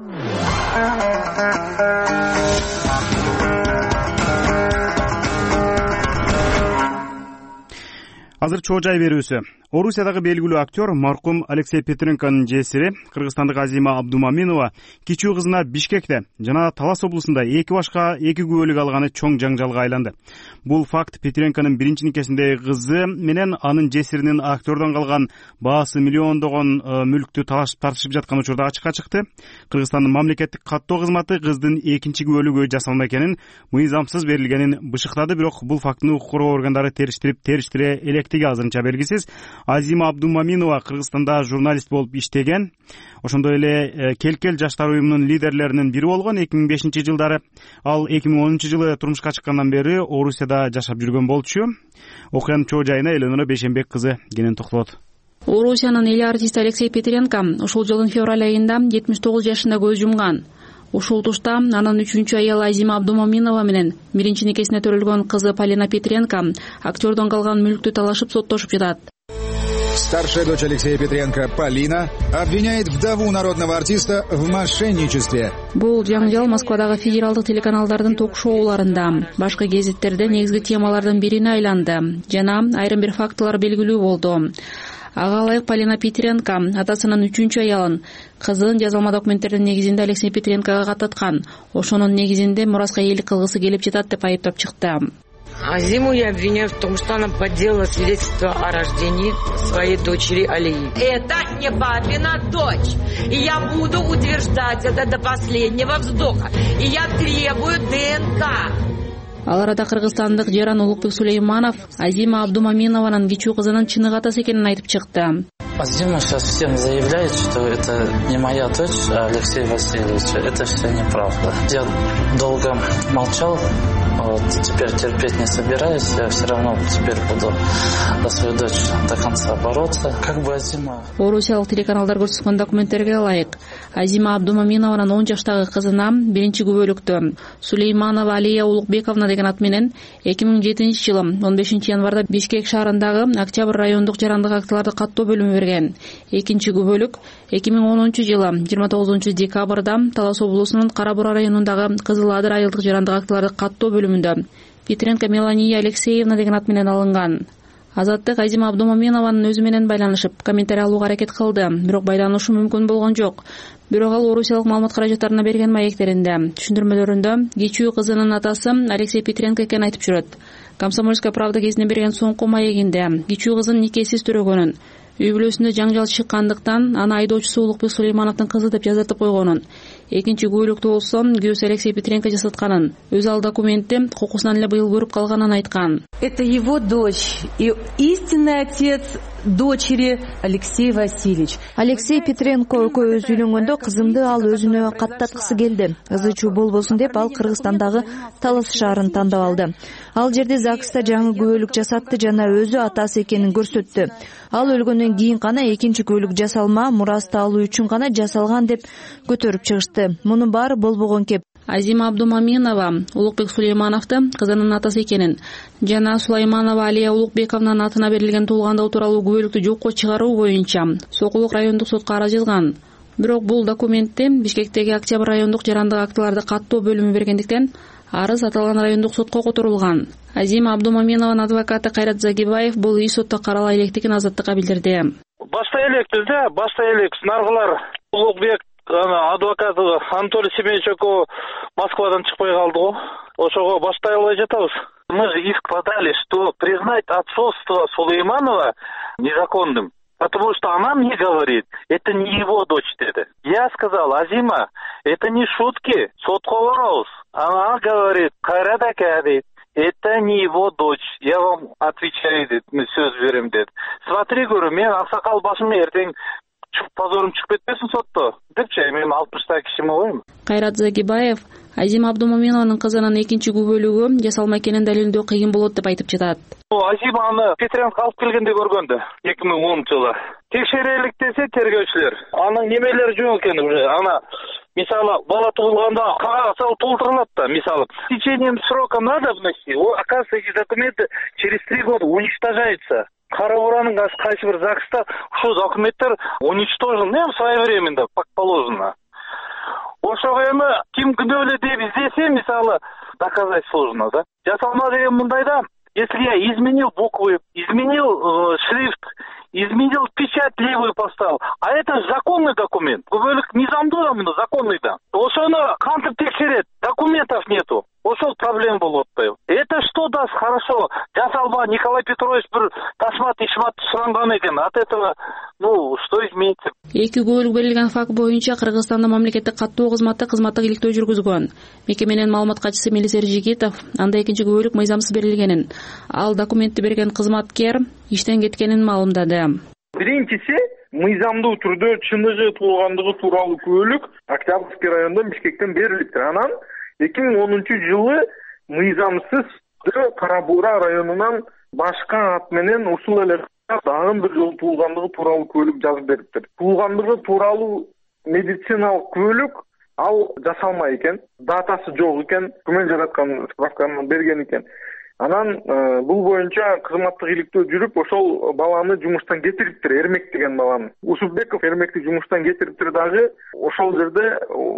Азыр чоо жай берүүсү. Орусиядагы белгилүү актер маркум Алексей Петренконун жесири кыргызстандык Азима Абдумаминова кичүү кызына Бишкекте жана Талас облусунда эки башка эки күбөлүк алганы чоң жаңжалга айланды. Бул факт Петренконун биринчи никесиндеги кызы менен анын жесиринин актердон калган баасы миллиондогон мүлктү талашып тартышып жаткан учурда ачыкка чыкты. Кыргызстандын мамлекеттик каттоо кызматы кыздын экинчи күбөлүгү жасалма экенин, мыйзамсыз берилгенин бышыктады, бирок бул фактыны укук коргоо органдары териштирип териштире электиги азырынча белгисиз. Азима Абдумаминова Кыргызстанда журналист болуп иштеген. Ошондой эле Келкел жаштар уюмунун лидерлеринин бири болгон. эки миң бешинчи жылдары ал эки миң онунчу жылы турмушка чыккандан бери Орусияда жашап жүргөн болчу. Окуянын чоо жайына Эленора Бейшенбек кызы кенен токтолот. Орусиянын эл артисти Алексей Петренко ушул жылдын февраль айында жетимиш тогуз жашында көз жумган. Ушул тушта анын үчүнчү аял Азима Абдумаминова менен биринчи никесине төрөлгөн кызы Полина Петренко актердон калган мүлктү талашып соттошуп жатат. Старшая дочь Алексея Петренко, Полина, обвиняет вдову народного артиста в мошенничестве. Бул жаңжал Москвадагы федералдык телеканалдардын ток-шоуларында, башка гезиттерде негизги темалардын бирине айланды жана айрым бир фактылар белгилүү болду. Ага ылайык Полина Петренко атасынын үчүнчү аялын, кызын жазылма документтердин негизинде Алексей Петренкого каттаткан. Ошонун негизинде мураска ээлик кылгысы келип жатат деп айыптап чыкты. Азиму я обвиняю в том, что она подделала свидетельство о рождении своей дочери Алии. Это не папина дочь. И я буду утверждать это до последнего вздоха. И я требую ДНК. Ал арада кыргызстандык Жаран Улукбек Сулейманов Азима Абдумаминованын кичүү кызынын чыныгы атасы экенин айтып чыкты. Азима сейчас всем заявляет, что это не моя дочь, а Алексей Васильевич. Это все неправда. Я долго молчал, вот, теперь терпеть не собираюсь. Я все равно теперь буду за свою дочь до конца бороться. Как бы Азима... Орусиялык телеканалдар көрсөткөн документтерге ылайык Азима Абдумаминованын он жаштагы кызына биринчи күбөлүктө Сулейманова Алия Улукбековна деген ат менен эки миң жетинчи жылы он бешинчи январда Бишкек шаарындагы Октябрь райондук жарандык актыларды каттоо бөлүмү берген. Экинчи күбөлүк эки миң онунчу жылы жыйырма тогузунчу декабрда Талас облусунун Кара Бура районундагы Кызыл Адыр айылдык жарандык актыларды каттоо бөлүмүндө Петренко Мелания Алексеевна деген ат менен алынган. Азаттык Азима Абдумаминованын өзү менен байланышып, комментарий алууга аракет кылды, бирок байланышы мүмкүн болгон жок. Бирок ал Орусиялык маалымат каражаттарына берген маектеринде, түшүндүрмөлөрүндө кичүү кызынын атасы Алексей Петренко экенин айтып жүрөт. Комсомольская правда кезинде берген соңку маегинде кичүү кызын никесиз төрөгөнүн, үй бүлөсүндө жаңжал чыккандыктан аны айдоочусу Улукбек Сулеймановдун кызы деп жазатып койгонун, экинчи күбөлүктө болсо күйөөсү Алексей Петренко жасатканын, өзү ал документти кокусунан эле быйыл көрүп калганын айткан. Это его дочь и истинный отец дочери Алексей Васильевич. Алексей Петренко экөөбүз үйлөнгөндө кызымды ал өзүнө каттаткысы келди. Ызы чуу болбосун деп ал Кыргызстандагы Талас шаарын тандап алды. Ал жерде ЗАГСта жаңы күбөлүк жасатты жана өзү атасы экенин көрсөттү. Ал өлгөндөн кийин гана экинчи күбөлүк жасалма, мурасты алуу үчүн гана жасалган деп көтөрүп чыгышты. Мунун баары болбогон кеп. Азима Абдумаминова Улукбек Сулеймановду кызынын атасы экенин жана Сулейманова Алия Улукбековнанын атына берилген туулгандыгы тууралуу күбөлүктү жокко чыгаруу боюнча Сокулук райондук сотко арыз жазган. Бирок бул документти Бишкектеги Октябрь райондук жарандык актыларды каттоо бөлүмү бергендиктен арыз аталган райондук сотко которулган. Азима Абдумаминованын адвокаты Кайрат Загибаев бул иш сотто карала электигин Азаттыкка билдирди. Баштай элекпиз да, баштай элек. Наргылар Улукбек адвокаты Анатолий Семенович экөө Москвадан чыкпай калды го. Ошого баштай албай жатабыз. Мы же иск подали, что признать отцовство Сулейманова незаконным. Потому что она мне говорит, это не его дочь деди. Я сказал, Азима, это не шутки, сотко барабыз. Она говорит, Кайрат ака дейт, это не его дочь. Я вам отвечаю, дейт, сөз берем дейт. Смотри, говорю, мен аксакал башым эртең позорум чыгып кетпесин сотто депчи, мен алтымыштагы киши болойм. Кайрат Загибаев Азима Абдумаминованын кызынын экинчи күбөлүгү жасалма экенин далилдөө кыйын болот деп айтып жатат. Азима аны Петренко алып келгенде көргөндө эки миң онунчу жылы. Текшерелик десе тергөөчүлөр. Анын немелери жок экен уже. Ана мисалы бала туулганда кагаз толтурулат да, мисалы. С течением срока надобности, оказывается, эти документы через три года уничтожаются. Кара Буранын кайсы бир ЗАГСта ушул документтер уничтожены своевременно, как положено. Ошого эми ким күнөөлүү деп издесе, мисалы, доказать сложно, да? Жасалма деген мындайда, если я изменил буквы, изменил э, шрифт, изменил печать левую поставил, а это законный документ. Күбөлүк мыйзамдуу да, мына законный да. Ошону кантип текшерет? Документов нету. Ошол проблема болуп атпайбы. Это что даст? Хорошо. Жасалма Николай Петрович бир ташмат ишмат суранган экен. От этого, ну, что изменится? Эки күбөлүк берилген факт боюнча Кыргызстанда мамлекеттик каттоо кызматы кызматтык иликтөө жүргүзгөн. Мекеменин маалымат катчысы Мелисер Жигитов анда экинчи күбөлүк мыйзамсыз берилгенин, ал документти берген кызматкер иштен кеткенин маалымдады. Биринчиси мыйзамдуу түрдө чыныгы туулгандыгы тууралуу күбөлүк Октябрьский райондон Бишкектен берилиптир. Анан эки миң онунчу жылы мыйзамсыз Кара Бура районунан башка ат менен ушул эле дагы бир жолу туулгандыгы тууралуу күбөлүк жазып бериптир. Туулгандыгы тууралуу медициналык күбөлүк ал жасалма экен, датасы жок экен, күмөн жараткан справканы берген экен. Анан бул боюнча кызматтык иликтөө жүрүп, ошол баланы жумуштан кетириптир, Эрмек деген баланы. Усупбеков Эрмекти жумуштан кетириптир дагы. Ошол жерде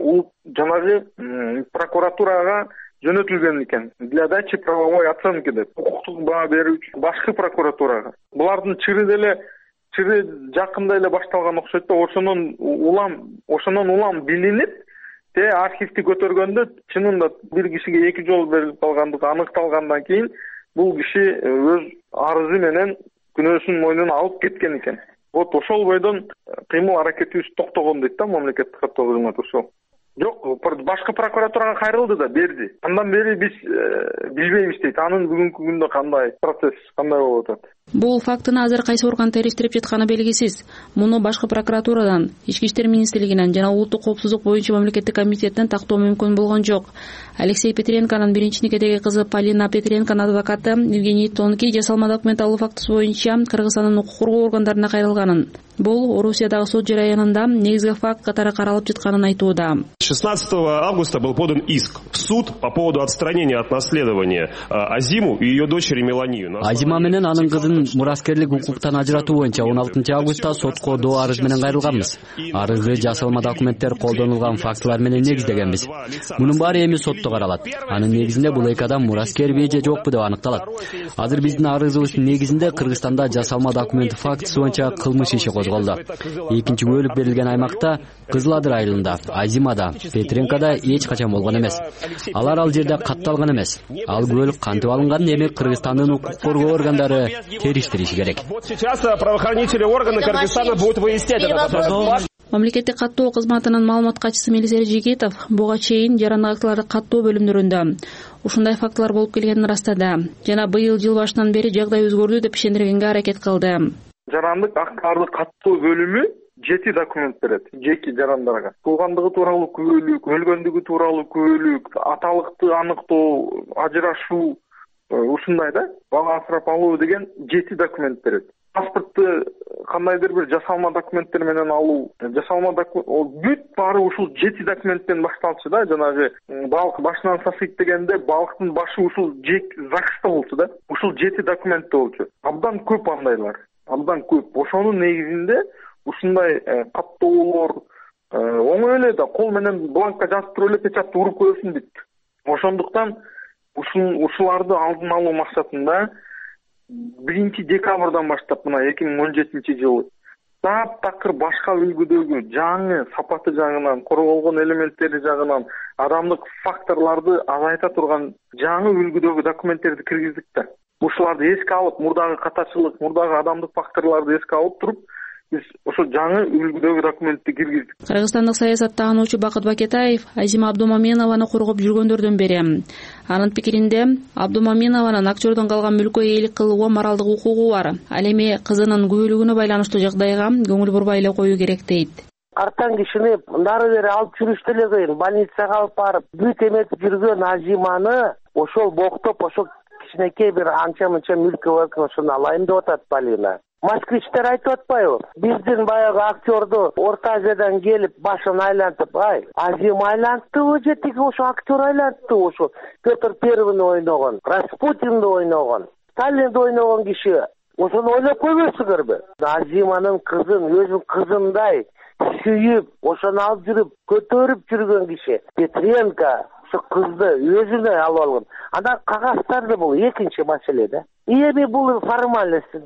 жанагы прокуратурага жөнөтүлгөн экен для дачи правовой оценки деп, укуктук баа берүүчү башкы прокуратурага. Булардын чыры деле чыры жакында эле башталган окшойт да, ошонун улам ошонун улам билинип, те архивди көтөргөндө чынында бир кишиге эки жол берилип калгандыгы аныкталгандан кийин бул киши өз арызы менен күнөөсүн мойнуна алып кеткен экен. Вот ошол бойдон кыймыл аракетибиз токтогон дейт да мамлекеттик каттоо кызматы. Ошол жок, башкы прокуратурага кайрылды да берди. Андан бери биз билбейбиз дейт, анын бүгүнкү күндө кандай процесс, кандай болуп атат. Бул фактыны азыр кайсы орган териштирип жатканы белгисиз. Муну башкы прокуратурадан, Ички иштер министрлигинен жана улуттук коопсуздук боюнча мамлекеттик комитеттен тактоо мүмкүн болгон жок. Алексей Петренконун биринчи никедеги кызы Полина Петренконун адвокаты Евгений Тонкий жасалма документ алуу фактысы боюнча Кыргызстандын укук коргоо органдарына кайрылганын, бул Орусиядагы сот жараянында негизги факт катары каралып жатканын айтууда. шестнадцатого августа был подан иск в суд по поводу отстранения от наследования Азиму и ее дочери Меланию. Азима менен анын кызын мураскерлик укуктан ажыратуу боюнча он алтынчы августта сотко доо арыз менен кайрылганбыз. Арызды жасалма документтер колдонулган фактылар менен негиздегенбиз. Мунун баары эми сотто каралат. Анын негизинде бул эки адам мураскерби же жокпу деп аныкталат. Азыр биздин арызыбыздын негизинде Кыргызстанда жасалма документ фактысы боюнча кылмыш иши козголду. Экинчи күбөлүк берилген аймакта Кызыл Адыр айылында, Азимада, Петренкода эч качан болгон эмес. Алар ал жерде катталган эмес. Ал күбөлүк кантип алынган, эми Кыргызстандын укук коргоо органдары териштириши керек. Вот сейчас правоохранительные органы Кыргызстана будут выяснять этот вопрос. Мамлекеттик каттоо кызматынын маалымат катчысы Мелисер Жигитов буга чейин жарандык актыларды каттоо бөлүмдөрүндө ушундай фактылар болуп келгенин ырастады жана быйыл жыл башынан бери жагдай өзгөрдү деп ишендиргенге аракет кылды. Жарандык актыларды каттоо бөлүмү жети документ берет жеке жарандарга. Туулгандыгы тууралуу күбөлүк, өлгөндүгү тууралуу күбөлүк, аталыкты аныктоо, ажырашуу, ушундай да, бала асырап алуу деген жети документ берет. Паспортты кандайдыр бир жасалма документтер менен алуу, жасалма документ, бүт баары ушул жети документтен башталчу да, жанагы балык башынан сасыйт дегенде балыктын башы ушул жек ЗАГСта болчу да, ушул жети документте болчу. Абдан көп андайлар, абдан көп. Ошонун негизинде ушундай каттоолор оңой эле да, кол менен бланкка жазып туруп эле печатты уруп коесуң дейт. Ошондуктан ушуларды алдын алуу максатында биринчи декабрдан баштап мына эки миң он жетинчи жылы таптакыр башка үлгүдөгү жаңы сапаты жагынан, корголгон элементтери жагынан адамдык факторлорду азайта турган жаңы үлгүдөгү документтерди киргиздик да. Ушуларды эске алып, мурдагы катачылык, мурдагы адамдык факторлорду эске алып туруп, биз ошо жаңы үлгүдөгү документти киргиздик. Кыргызстандык саясаттануучу Бакыт Бакетаев Азима Абдумаминованы коргоп жүргөндөрдөн бири. Анын пикиринде, Абдумаминованын актердон калган мүлккө ээлик кылууга моралдык укугу бар. Ал эми кызынын күбөлүгүнө байланыштуу жагдайга көңүл бурбай эле коюу керек дейт. Арттан кишини нары бери алып жүрүш деле кыйын. Больницага алып барып, бүт эметип жүргөн Азиманы ошол боктоп, ошол кичинекей бир анча-мынча мүлкү бар, ошону алайын деп атат Полина. Москвичтер айтып атпайбы? Биздин баягы актерду Орто Азиядан келип башын айлантып, ай, Азим айлантыбы же тиги ошо актер айлантыбы, ошо Петр Первыйны ойногон, Распутинди ойногон, Сталинди ойногон киши. Ошону ойлоп койбойсуңарбы? Азиманын кызын өзүнүн кызындай сүйүп, ошону алып жүрүп, көтөрүп жүргөн киши Петренко ошо кызды өзүнө алып алган. Анда кагаздар бул экинчи маселе да. Эми бул формальность.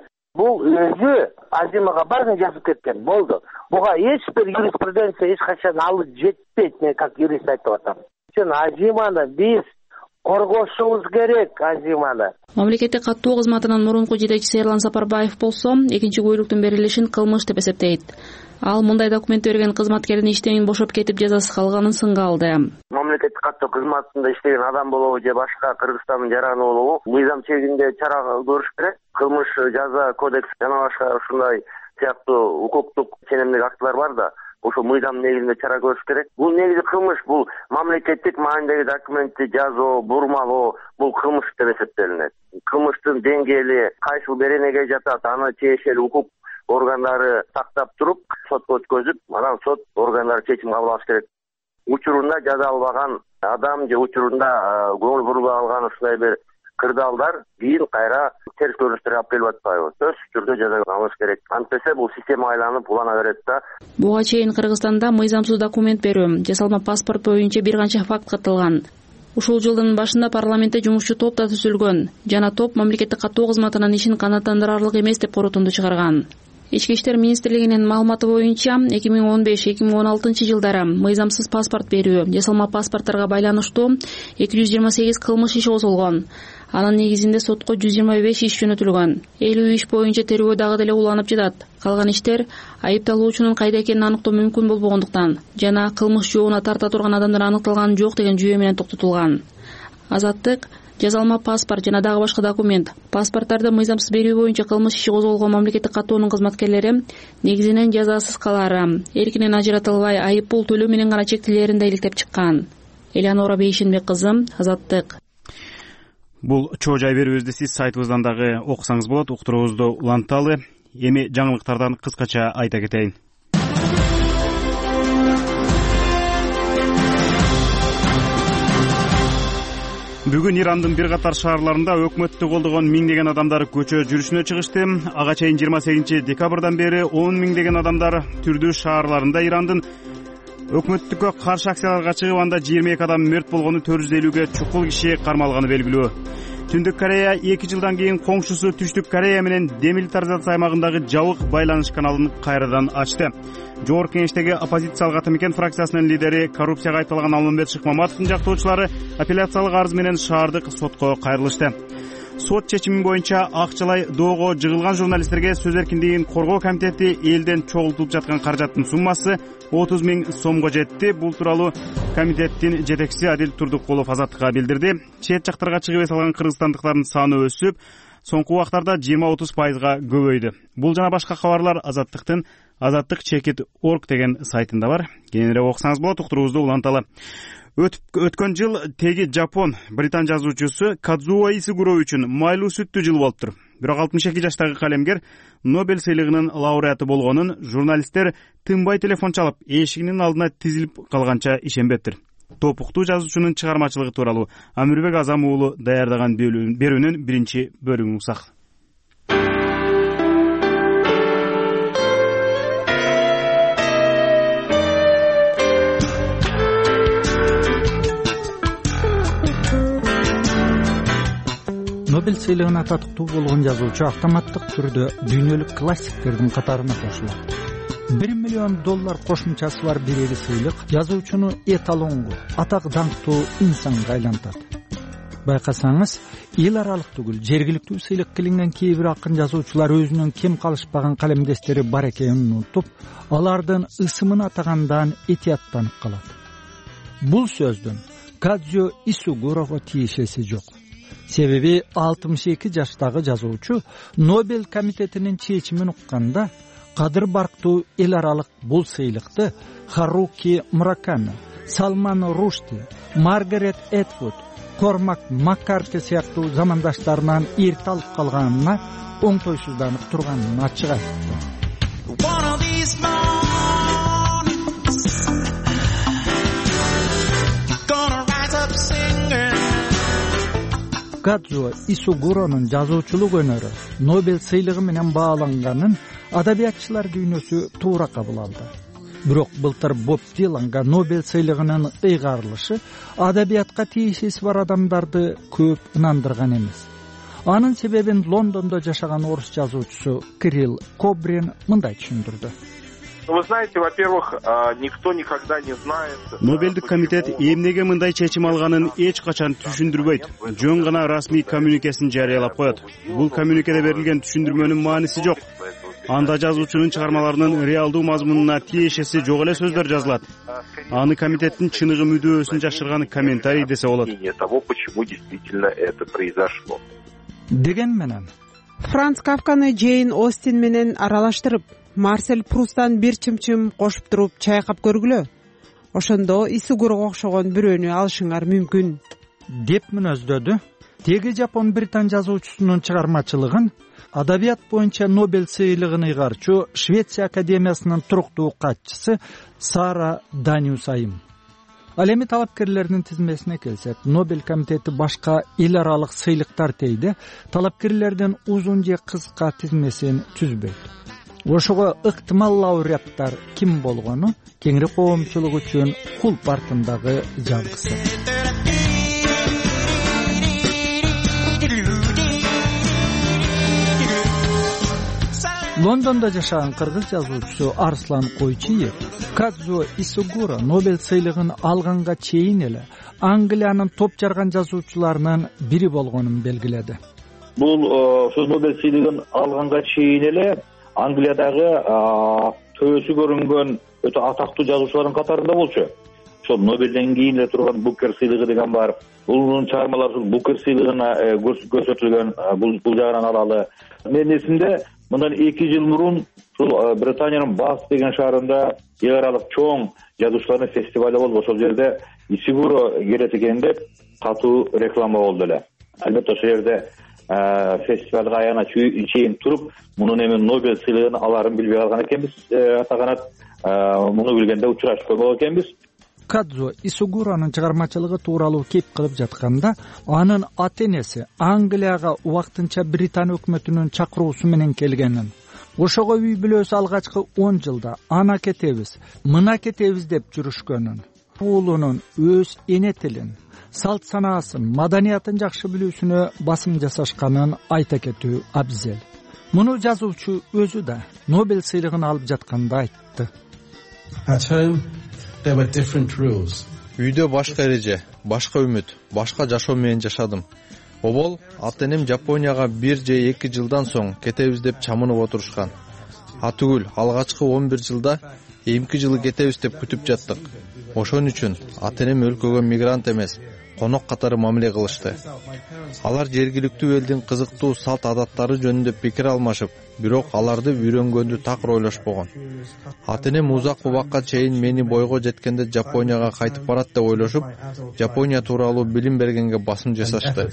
Бул өзү Азимага баарын жазып кеткен, болду. Буга эч бир юриспруденция эч качан алып жетпейт, мен как юрист айтып атам. Үчүн Азиманы биз коргошубуз керек, Азиманы. Мамлекеттик каттоо кызматынын мурунку жетекчиси Эрлан Сапарбаев болсо, экинчи күбөлүктүн берилишин кылмыш деп эсептейт. Ал мындай документ берген кызматкердин иштен бошоп кетип жазасы калганын сынга алды. Мамлекеттик каттоо кызматында иштеген адам болобу же башка Кыргызстандын жараны болобу, мыйзам чегинде чара көрүш керек. Кылмыш жаза кодекс жана башка ушундай сыяктуу укуктук ченемдик актылар бар да, ошо мыйзам негизинде чара көрүш керек. Бул негизи кылмыш, бул мамлекеттик маанидеги документти жазуу, бурмалоо, бул кылмыш деп эсептелинет. Кылмыштын деңгээли кайсыл беренеге жатат, аны тиешелүү укук органдары тактап туруп, сотко өткөзүп, анан сот органдары чечим кабыл алыш керек. Учурунда жаза албаган адам же учурунда көңүл бурбай алган ушундай бир кырдаалдар кийин кайра терс көрүнүштөр алып келип атпайбы. Сөзсүз түрдө жазаланыш керек. Антесе бул система айланып улана берет да. Буга чейин Кыргызстанда мыйзамсыз документ берүү, жасалма паспорт боюнча бир канча факт катталган. Ушул жылдын башында парламентте жумушчу топ да түзүлгөн жана топ мамлекеттик каттоо кызматынын ишин канааттандырарлык эмес деп корутунду чыгарган. Ички иштер министрлигинин маалыматы боюнча эки миң он беш эки миң он алтынчы жылдары мыйзамсыз паспорт берүү, жасалма паспорттторго байланыштуу эки жүз жыйырма сегиз кылмыш иши козголгон. Анын негизинде сотко жүз жыйырма беш иш жөнөтүлгөн. элүү иш боюнча тергөө дагы деле уланып жатат. Калган иштер айыпталуучунун кайда экенин аныктоо мүмкүн болбогондуктан жана кылмыш жообуна тарта турган адамдар аныкталган жок деген жүйө менен токтотулган. Азаттык жасалма паспорт жана дагы башка документ, паспорттарды мыйзамсыз берүү боюнча кылмыш иши козголгон мамлекеттик каттоонун кызматкерлери негизинен жазасыз калаары, эркинен ажыратылбай айып пул төлөө менен гана чектелерин да иликтеп чыккан. Элеонора Бейшенбек кызы, Азаттык. Бул чоо жай берүүбүздү сиз сайтыбыздан дагы окусаңыз болот. Уктуруубузду уланталы. Эми жаңылыктардан кыскача айта кетейин. Бүгүн Ирандын бир катар шаарларында өкмөттү колдогон миңдеген адамдар көчө жүрүшүнө чыгышты. Ага чейин жыйырма сегизинчи декабрдан бери он миңдеген адамдар түрдүү шаарларында Ирандын өкмөттүккө каршы акцияларга чыгып, анда жыйырма эки адам мерт болгону, төрт жүз элүүгө чукул киши кармалганы белгилүү. Түндүк Корея эки жылдан кийин коңшусу Түштүк Корея менен демилитаризация аймагындагы жабык байланыш каналын кайрадан ачты. Жогорку Кеңештеги оппозициялык Атамекен фракциясынын лидери, коррупцияга айыпталган Алмамбет Шыкмаматовдун жактоочулары апелляциялык арыз менен шаардык сотко кайрылышты. Сот чечими боюнча акчалай доого жыгылган журналисттерге сөз эркиндигин коргоо комитети элден чогултулуп жаткан каражаттын суммасы отуз миң сомго жетти. Бул тууралуу комитеттин жетекчиси Адил Турдукулов Азаттыкка билдирди. Чет жактарга чыгып эс алган кыргызстандыктардын саны өсүп, соңку убактарда жыйырма отуз пайызга көбөйдү. Бул жана башка кабарлар Азаттыктын азаттык чекит точка орг деген сайтында бар. Кененирээк окусаңыз болот. Уктуруубузду уланталы. Өткөн жыл теги Жапон британ жазуучусу Кадзуо Исигуро үчүн майлуу сүттүү жыл болуптур. Бирок алтымыш эки жаштагы калемгер Нобель сыйлыгынын лауреаты болгонун журналисттер тынбай телефон чалып, эшигинин алдына тизилип калганча ишенбептир. Топуктуу жазуучунун чыгармачылыгы тууралуу Амирбек Азам уулу даярдаган берүүнүн биринчи бөлүгүн уксак. Нобель сыйлыгына татыктуу болгон жазуучу автоматтык түрдө дүйнөлүк классиктердин катарына кошулат. бир миллион доллар кошумчасы бар бирери сыйлык жазуучуну эталонго, атак даңктуу инсанга айлантат. Байкасаңыз, эл аралык түгүл, жергиликтүү сыйлык килинген кээ бир акын жазуучулар өзүнүн кем калышпаган калемдештери бар экенин унутуп, алардын ысымын атагандан этияттанып калат. Бул сөздүн Кадзуо Исигурого тиешеси жок. Себеби алтымыш эки жаштагы жазуучу Нобель комитетинин чечимин укканда кадыр барктуу эл аралык бул сыйлыкты Харуки Мураками, Салман Рушди, Маргарет Этвуд, Кормак Маккарти сыяктуу замандаштарынан эрте алып калганына оңтойсузданып турганын ачык айтты. Кадзуо Исигуронун жазуучулук өнөрү Нобель сыйлыгы менен бааланганын адабиятчылар дүйнөсү туура кабыл алды. Бирок былтыр Боб Диланга Нобель сыйлыгынын ыйгарылышы адабиятка тиешеси бар адамдарды көп ынандырган эмес. Анын себебин Лондондо жашаган орус жазуучусу Кирилл Кобрин мындай түшүндүрдү. Вы знаете, во-первых, никто никогда не знает. Нобелдик комитет эмнеге мындай чечим алганын эч качан түшүндүрбөйт. Жөн гана расмий коммуникесин жарыялап коет. Бул коммуникеде берилген түшүндүрмөнүн мааниси жок. Анда жазуучунун чыгармаларынын реалдуу мазмунуна тиешеси жок эле сөздөр жазылат. Аны комитеттин чыныгы мүдөөсүн жашырган комментарий десе болот. Того, почему действительно это произошло. Деген менен Франц Кафканы Джейн Остин менен аралаштырып, Марсель Прустан бир чымчым кошуп туруп чайкап көргүлө. Ошондо Исигурого окшогон бирөөнү алышыңар мүмкүн. Деп мүнөздөдү. Теги Жапон британ жазуучусунун чыгармачылыгын адабият боюнча Нобель сыйлыгын ыйгарчу Швеция академиясынын туруктуу катчысы Сара Даниус айым. Ал эми талапкерлердин тизмесине келсек, Нобель комитети башка эл аралык сыйлыктар тийди, талапкерлердин узун же кыска тизмесин түзбөйт. Ошого ыктымал лауреаттар ким болгону кеңири коомчулук үчүн кулп артындагы жалгысы. Лондондо жашаган кыргыз жазуучусу Арслан Койчиев Кадзо Исугуро Нобель сыйлыгын алганга чейин эле Англиянын топ жарган жазуучуларынын бири болгонун белгиледи. Бул ошол Нобель сыйлыгын алганга чейин эле Англиядагы төбөсү көрүнгөн өтө атактуу жазуучулардын катарында болчу. Ошол Нобелден кийин эле турган Букер сыйлыгы деген бар. Бунун чыгармалары ушул Букер сыйлыгына көрсөтүлгөн. Бул бул жагынан алалы. Менин эсимде мындан эки жыл мурун ушул Британиянын Баth деген шаарында эл аралык чоң жазуучулардын фестивалы болуп, ошол жерде Исугуро келет экен деп катуу реклама болду эле. Албетте ошол жерде фестивалга аягына чейин туруп, мунун эми Нобель сыйлыгын аларын билбей калган экенбиз. Атаганат муну билгенде учурашып коймок экенбиз. Кадзо Исугуронун чыгармачылыгы тууралуу кеп кылып жатканда, анын ата-энеси Англияга убактынча Британ өкмөтүнүн чакыруусу менен келгенин, ошого үй бүлөсү алгачкы он жылда ана кетебиз, мына кетебиз деп жүрүшкөнүн, уулунун өз эне тилин, салт санаасын, маданиятын жакшы билүүсүнө басым жасашканын айта кетүү абзел. Муну жазуучу өзү да Нобель сыйлыгын алып жатканда айтты. Үйдө башка эреже, башка үмүт, башка жашоо менен жашадым. Обол ата-энем Жапонияга бир же эки жылдан соң кетебиз деп чамынып отурушкан. Атүгүл алгачкы он бир жылда эмки жылы кетебиз деп күтүп жаттык. Ошон үчүн ата-энем өлкөгө мигрант эмес, конок катары мамиле кылышты. Алар жергиликтүү элдин кызыктуу салт адаттары жөнүндө пикир алмашып, бирок аларды үйрөнгөндү такыр ойлошпогон. Ата-энем узак убакка чейин мени бойго жеткенде Жапонияга кайтып барат деп ойлошуп, Жапония тууралуу билим бергенге басым жасашты.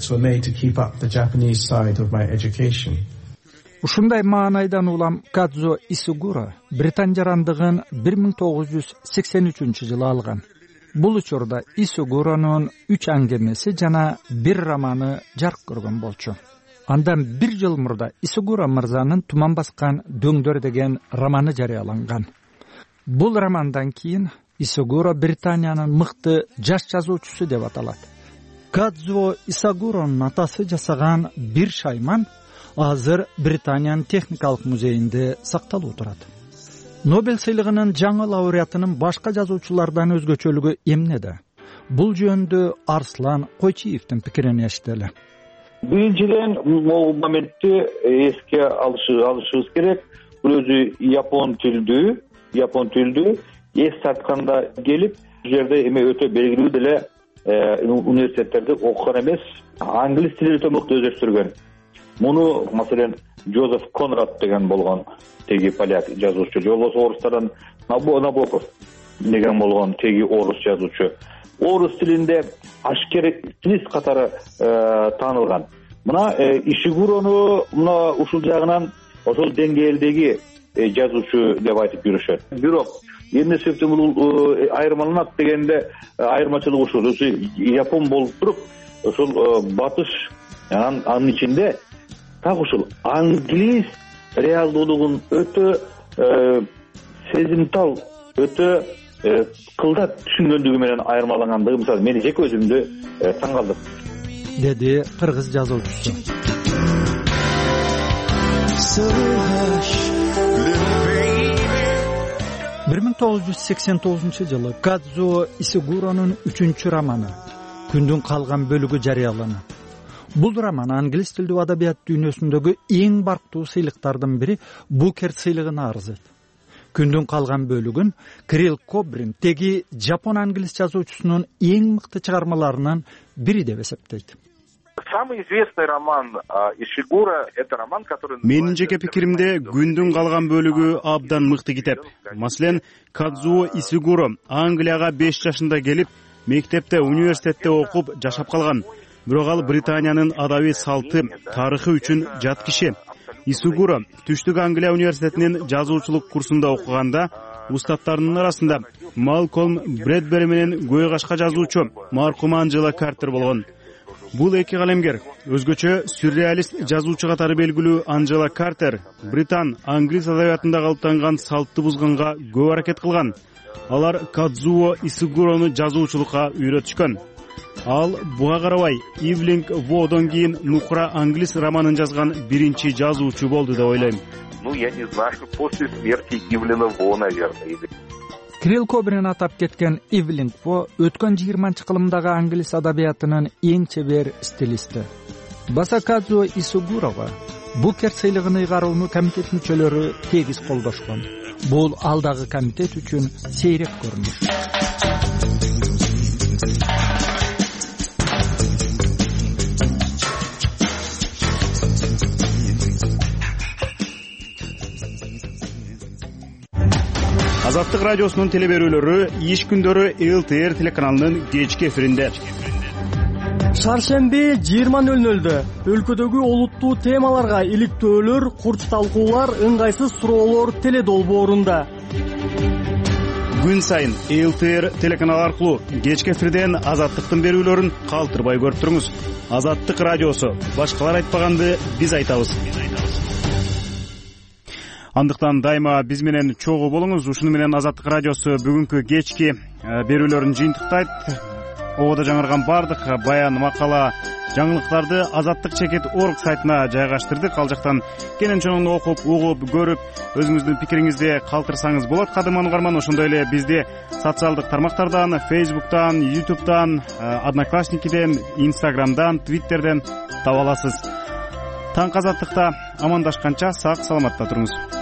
Ушундай маанайдан улам Кадзо Исугуро Британ жарандыгын бир миң тогуз жүз сексен үчүнчү жылы алган. Бул учурда Исугуронун үч аңгемеси жана бир романы жарык көргөн болчу. Андан бир жыл мурда Исугуро мырзанын Туман баскан дөңдөр деген романы жарыяланган. Бул романдан кийин Исугуро Британиянын мыкты жаш жазуучусу деп аталат. Кадзо Исугуронун атасы жасаган бир шайман азыр Британиянын техникалык музейинде сакталып турат. Нобель сыйлыгынын жаңы лауреатынын башка жазуучулардан өзгөчөлүгү эмнеде? Бул жөнүндө Арслан Койчиевдин пикирин эстели. Биринчиден, могул моментти эске алышыбыз керек. Бул өзү япон тилдүү, япон тилдүү эс тартканда келип, бул жерде эме өтө белгилүү деле университеттерде окуган эмес, англис тилин өтө мыкты өздөштүргөн. Муну, маселен, Джозеф Конрад деген болгон теги поляк жазуучу, же болбосо орустардан Набоков деген болгон теги орус жазуучу. Орус тилинде ашкер стилист катары таанылган. Мына Исугурону мына ушул жагынан ошол деңгээлдеги жазуучу деп айтып жүрүшөт. Бирок эмне себептен бул айырмаланат дегенде айырмачылык ушул. Япон болуп туруп, ошол батыш анын ичинде так ушул англис реалдуулугун өтө сезимтал, өтө кылдат түшүнгөндүгү менен айырмалангандыгы, мисалы, мени жеке өзүмдү таң калтырды, деди кыргыз жазуучусу. бир миң тогуз жүз сексен тогузунчу жылы Кадзо Исугуронун үчүнчү романы Күндүн калган бөлүгү жарыяланат. Бул роман англис тилдүү адабият дүйнөсүндөгү эң барктуу сыйлыктардын бири Букер сыйлыгына арзыйт. Күндүн калган бөлүгүн Крил Кобрин теги жапон англис жазуучусунун эң мыкты чыгармаларынын бири деп эсептейт. Самый известный роман Исугуро — это роман, который... Менин жеке пикиримде Күндүн калган бөлүгү абдан мыкты китеп. Маселен, Кадзо Исугуро Англияга беш жашында келип, мектепте, университетте окуп жашап калган. Бирок ал Британиянын адабий салты, тарыхы үчүн жат киши. Исугуро Түштүк Англия университетинин жазуучулук курсунда окуганда устаттарынын арасында Малкольм Брэдбери менен көй кашка жазуучу маркум Анжела Картер болгон. Бул эки калемгер өзгөчө сюрреалист жазуучу катары белгилүү Анжела Картер британ англис адабиятында калыптанган салтты бузганга көп аракет кылган. Алар Кадзуо Исугурону жазуучулукка үйрөтүшкөн. Ал буга карабай Ивлинг Водон кийин Нукра англис романын жазган биринчи жазуучу болду деп ойлойм. Ну, я не знаю, после смерти Ивлина Во, наверное. Крил Кобрин атап кеткен Ивлинг Во өткөн жыйырманчы кылымдагы англис адабиятынын эң чебер стилисти. Баса Кадзуо Исугурого Букер сыйлыгын ыйгарууну комитет мүчөлөрү тегиз колдошкон. Бул алдагы комитет үчүн сейрек көрүнүш. Азаттык радиосунун телеберүүлөрү иш күндөрү эл тэ эр телеканалынын кечки эфиринде. Шаршемби жыйырма нөл нөлдө өлкөдөгү олуттуу темаларга иликтөөлөр, курч талкуулар, ыңгайсыз суроолор теле долбоорунда. Күн сайын эл тэ эр телеканалы аркылуу кечки эфирден азаттыктын берүүлөрүн калтырбай көрүп туруңуз. Азаттык радиосу башкалар айтпаганды биз айтабыз. Андыктан дайыма биз менен чогуу болуңуз. Ушуну менен Азаттык радиосу бүгүнкү кечки берүүлөрүн жыйынтыктайт. Ободо жаңырган бардык баян, макала, жаңылыктарды азаттык чекит точка орг сайтына жайгаштырдык. Ал жактан кенен чоң окуп, угуп, көрүп, өзүңүздүн пикириңизди калтырсаңыз болот. Кадырман угарман, ошондой эле бизди социалдык тармактардан, Facebook'тан, YouTube'дан, Одноклассникиден, Instagram'дан, Twitter'ден таба аласыз. Таң азаттыкта амандашканча сак саламатта туруңуз.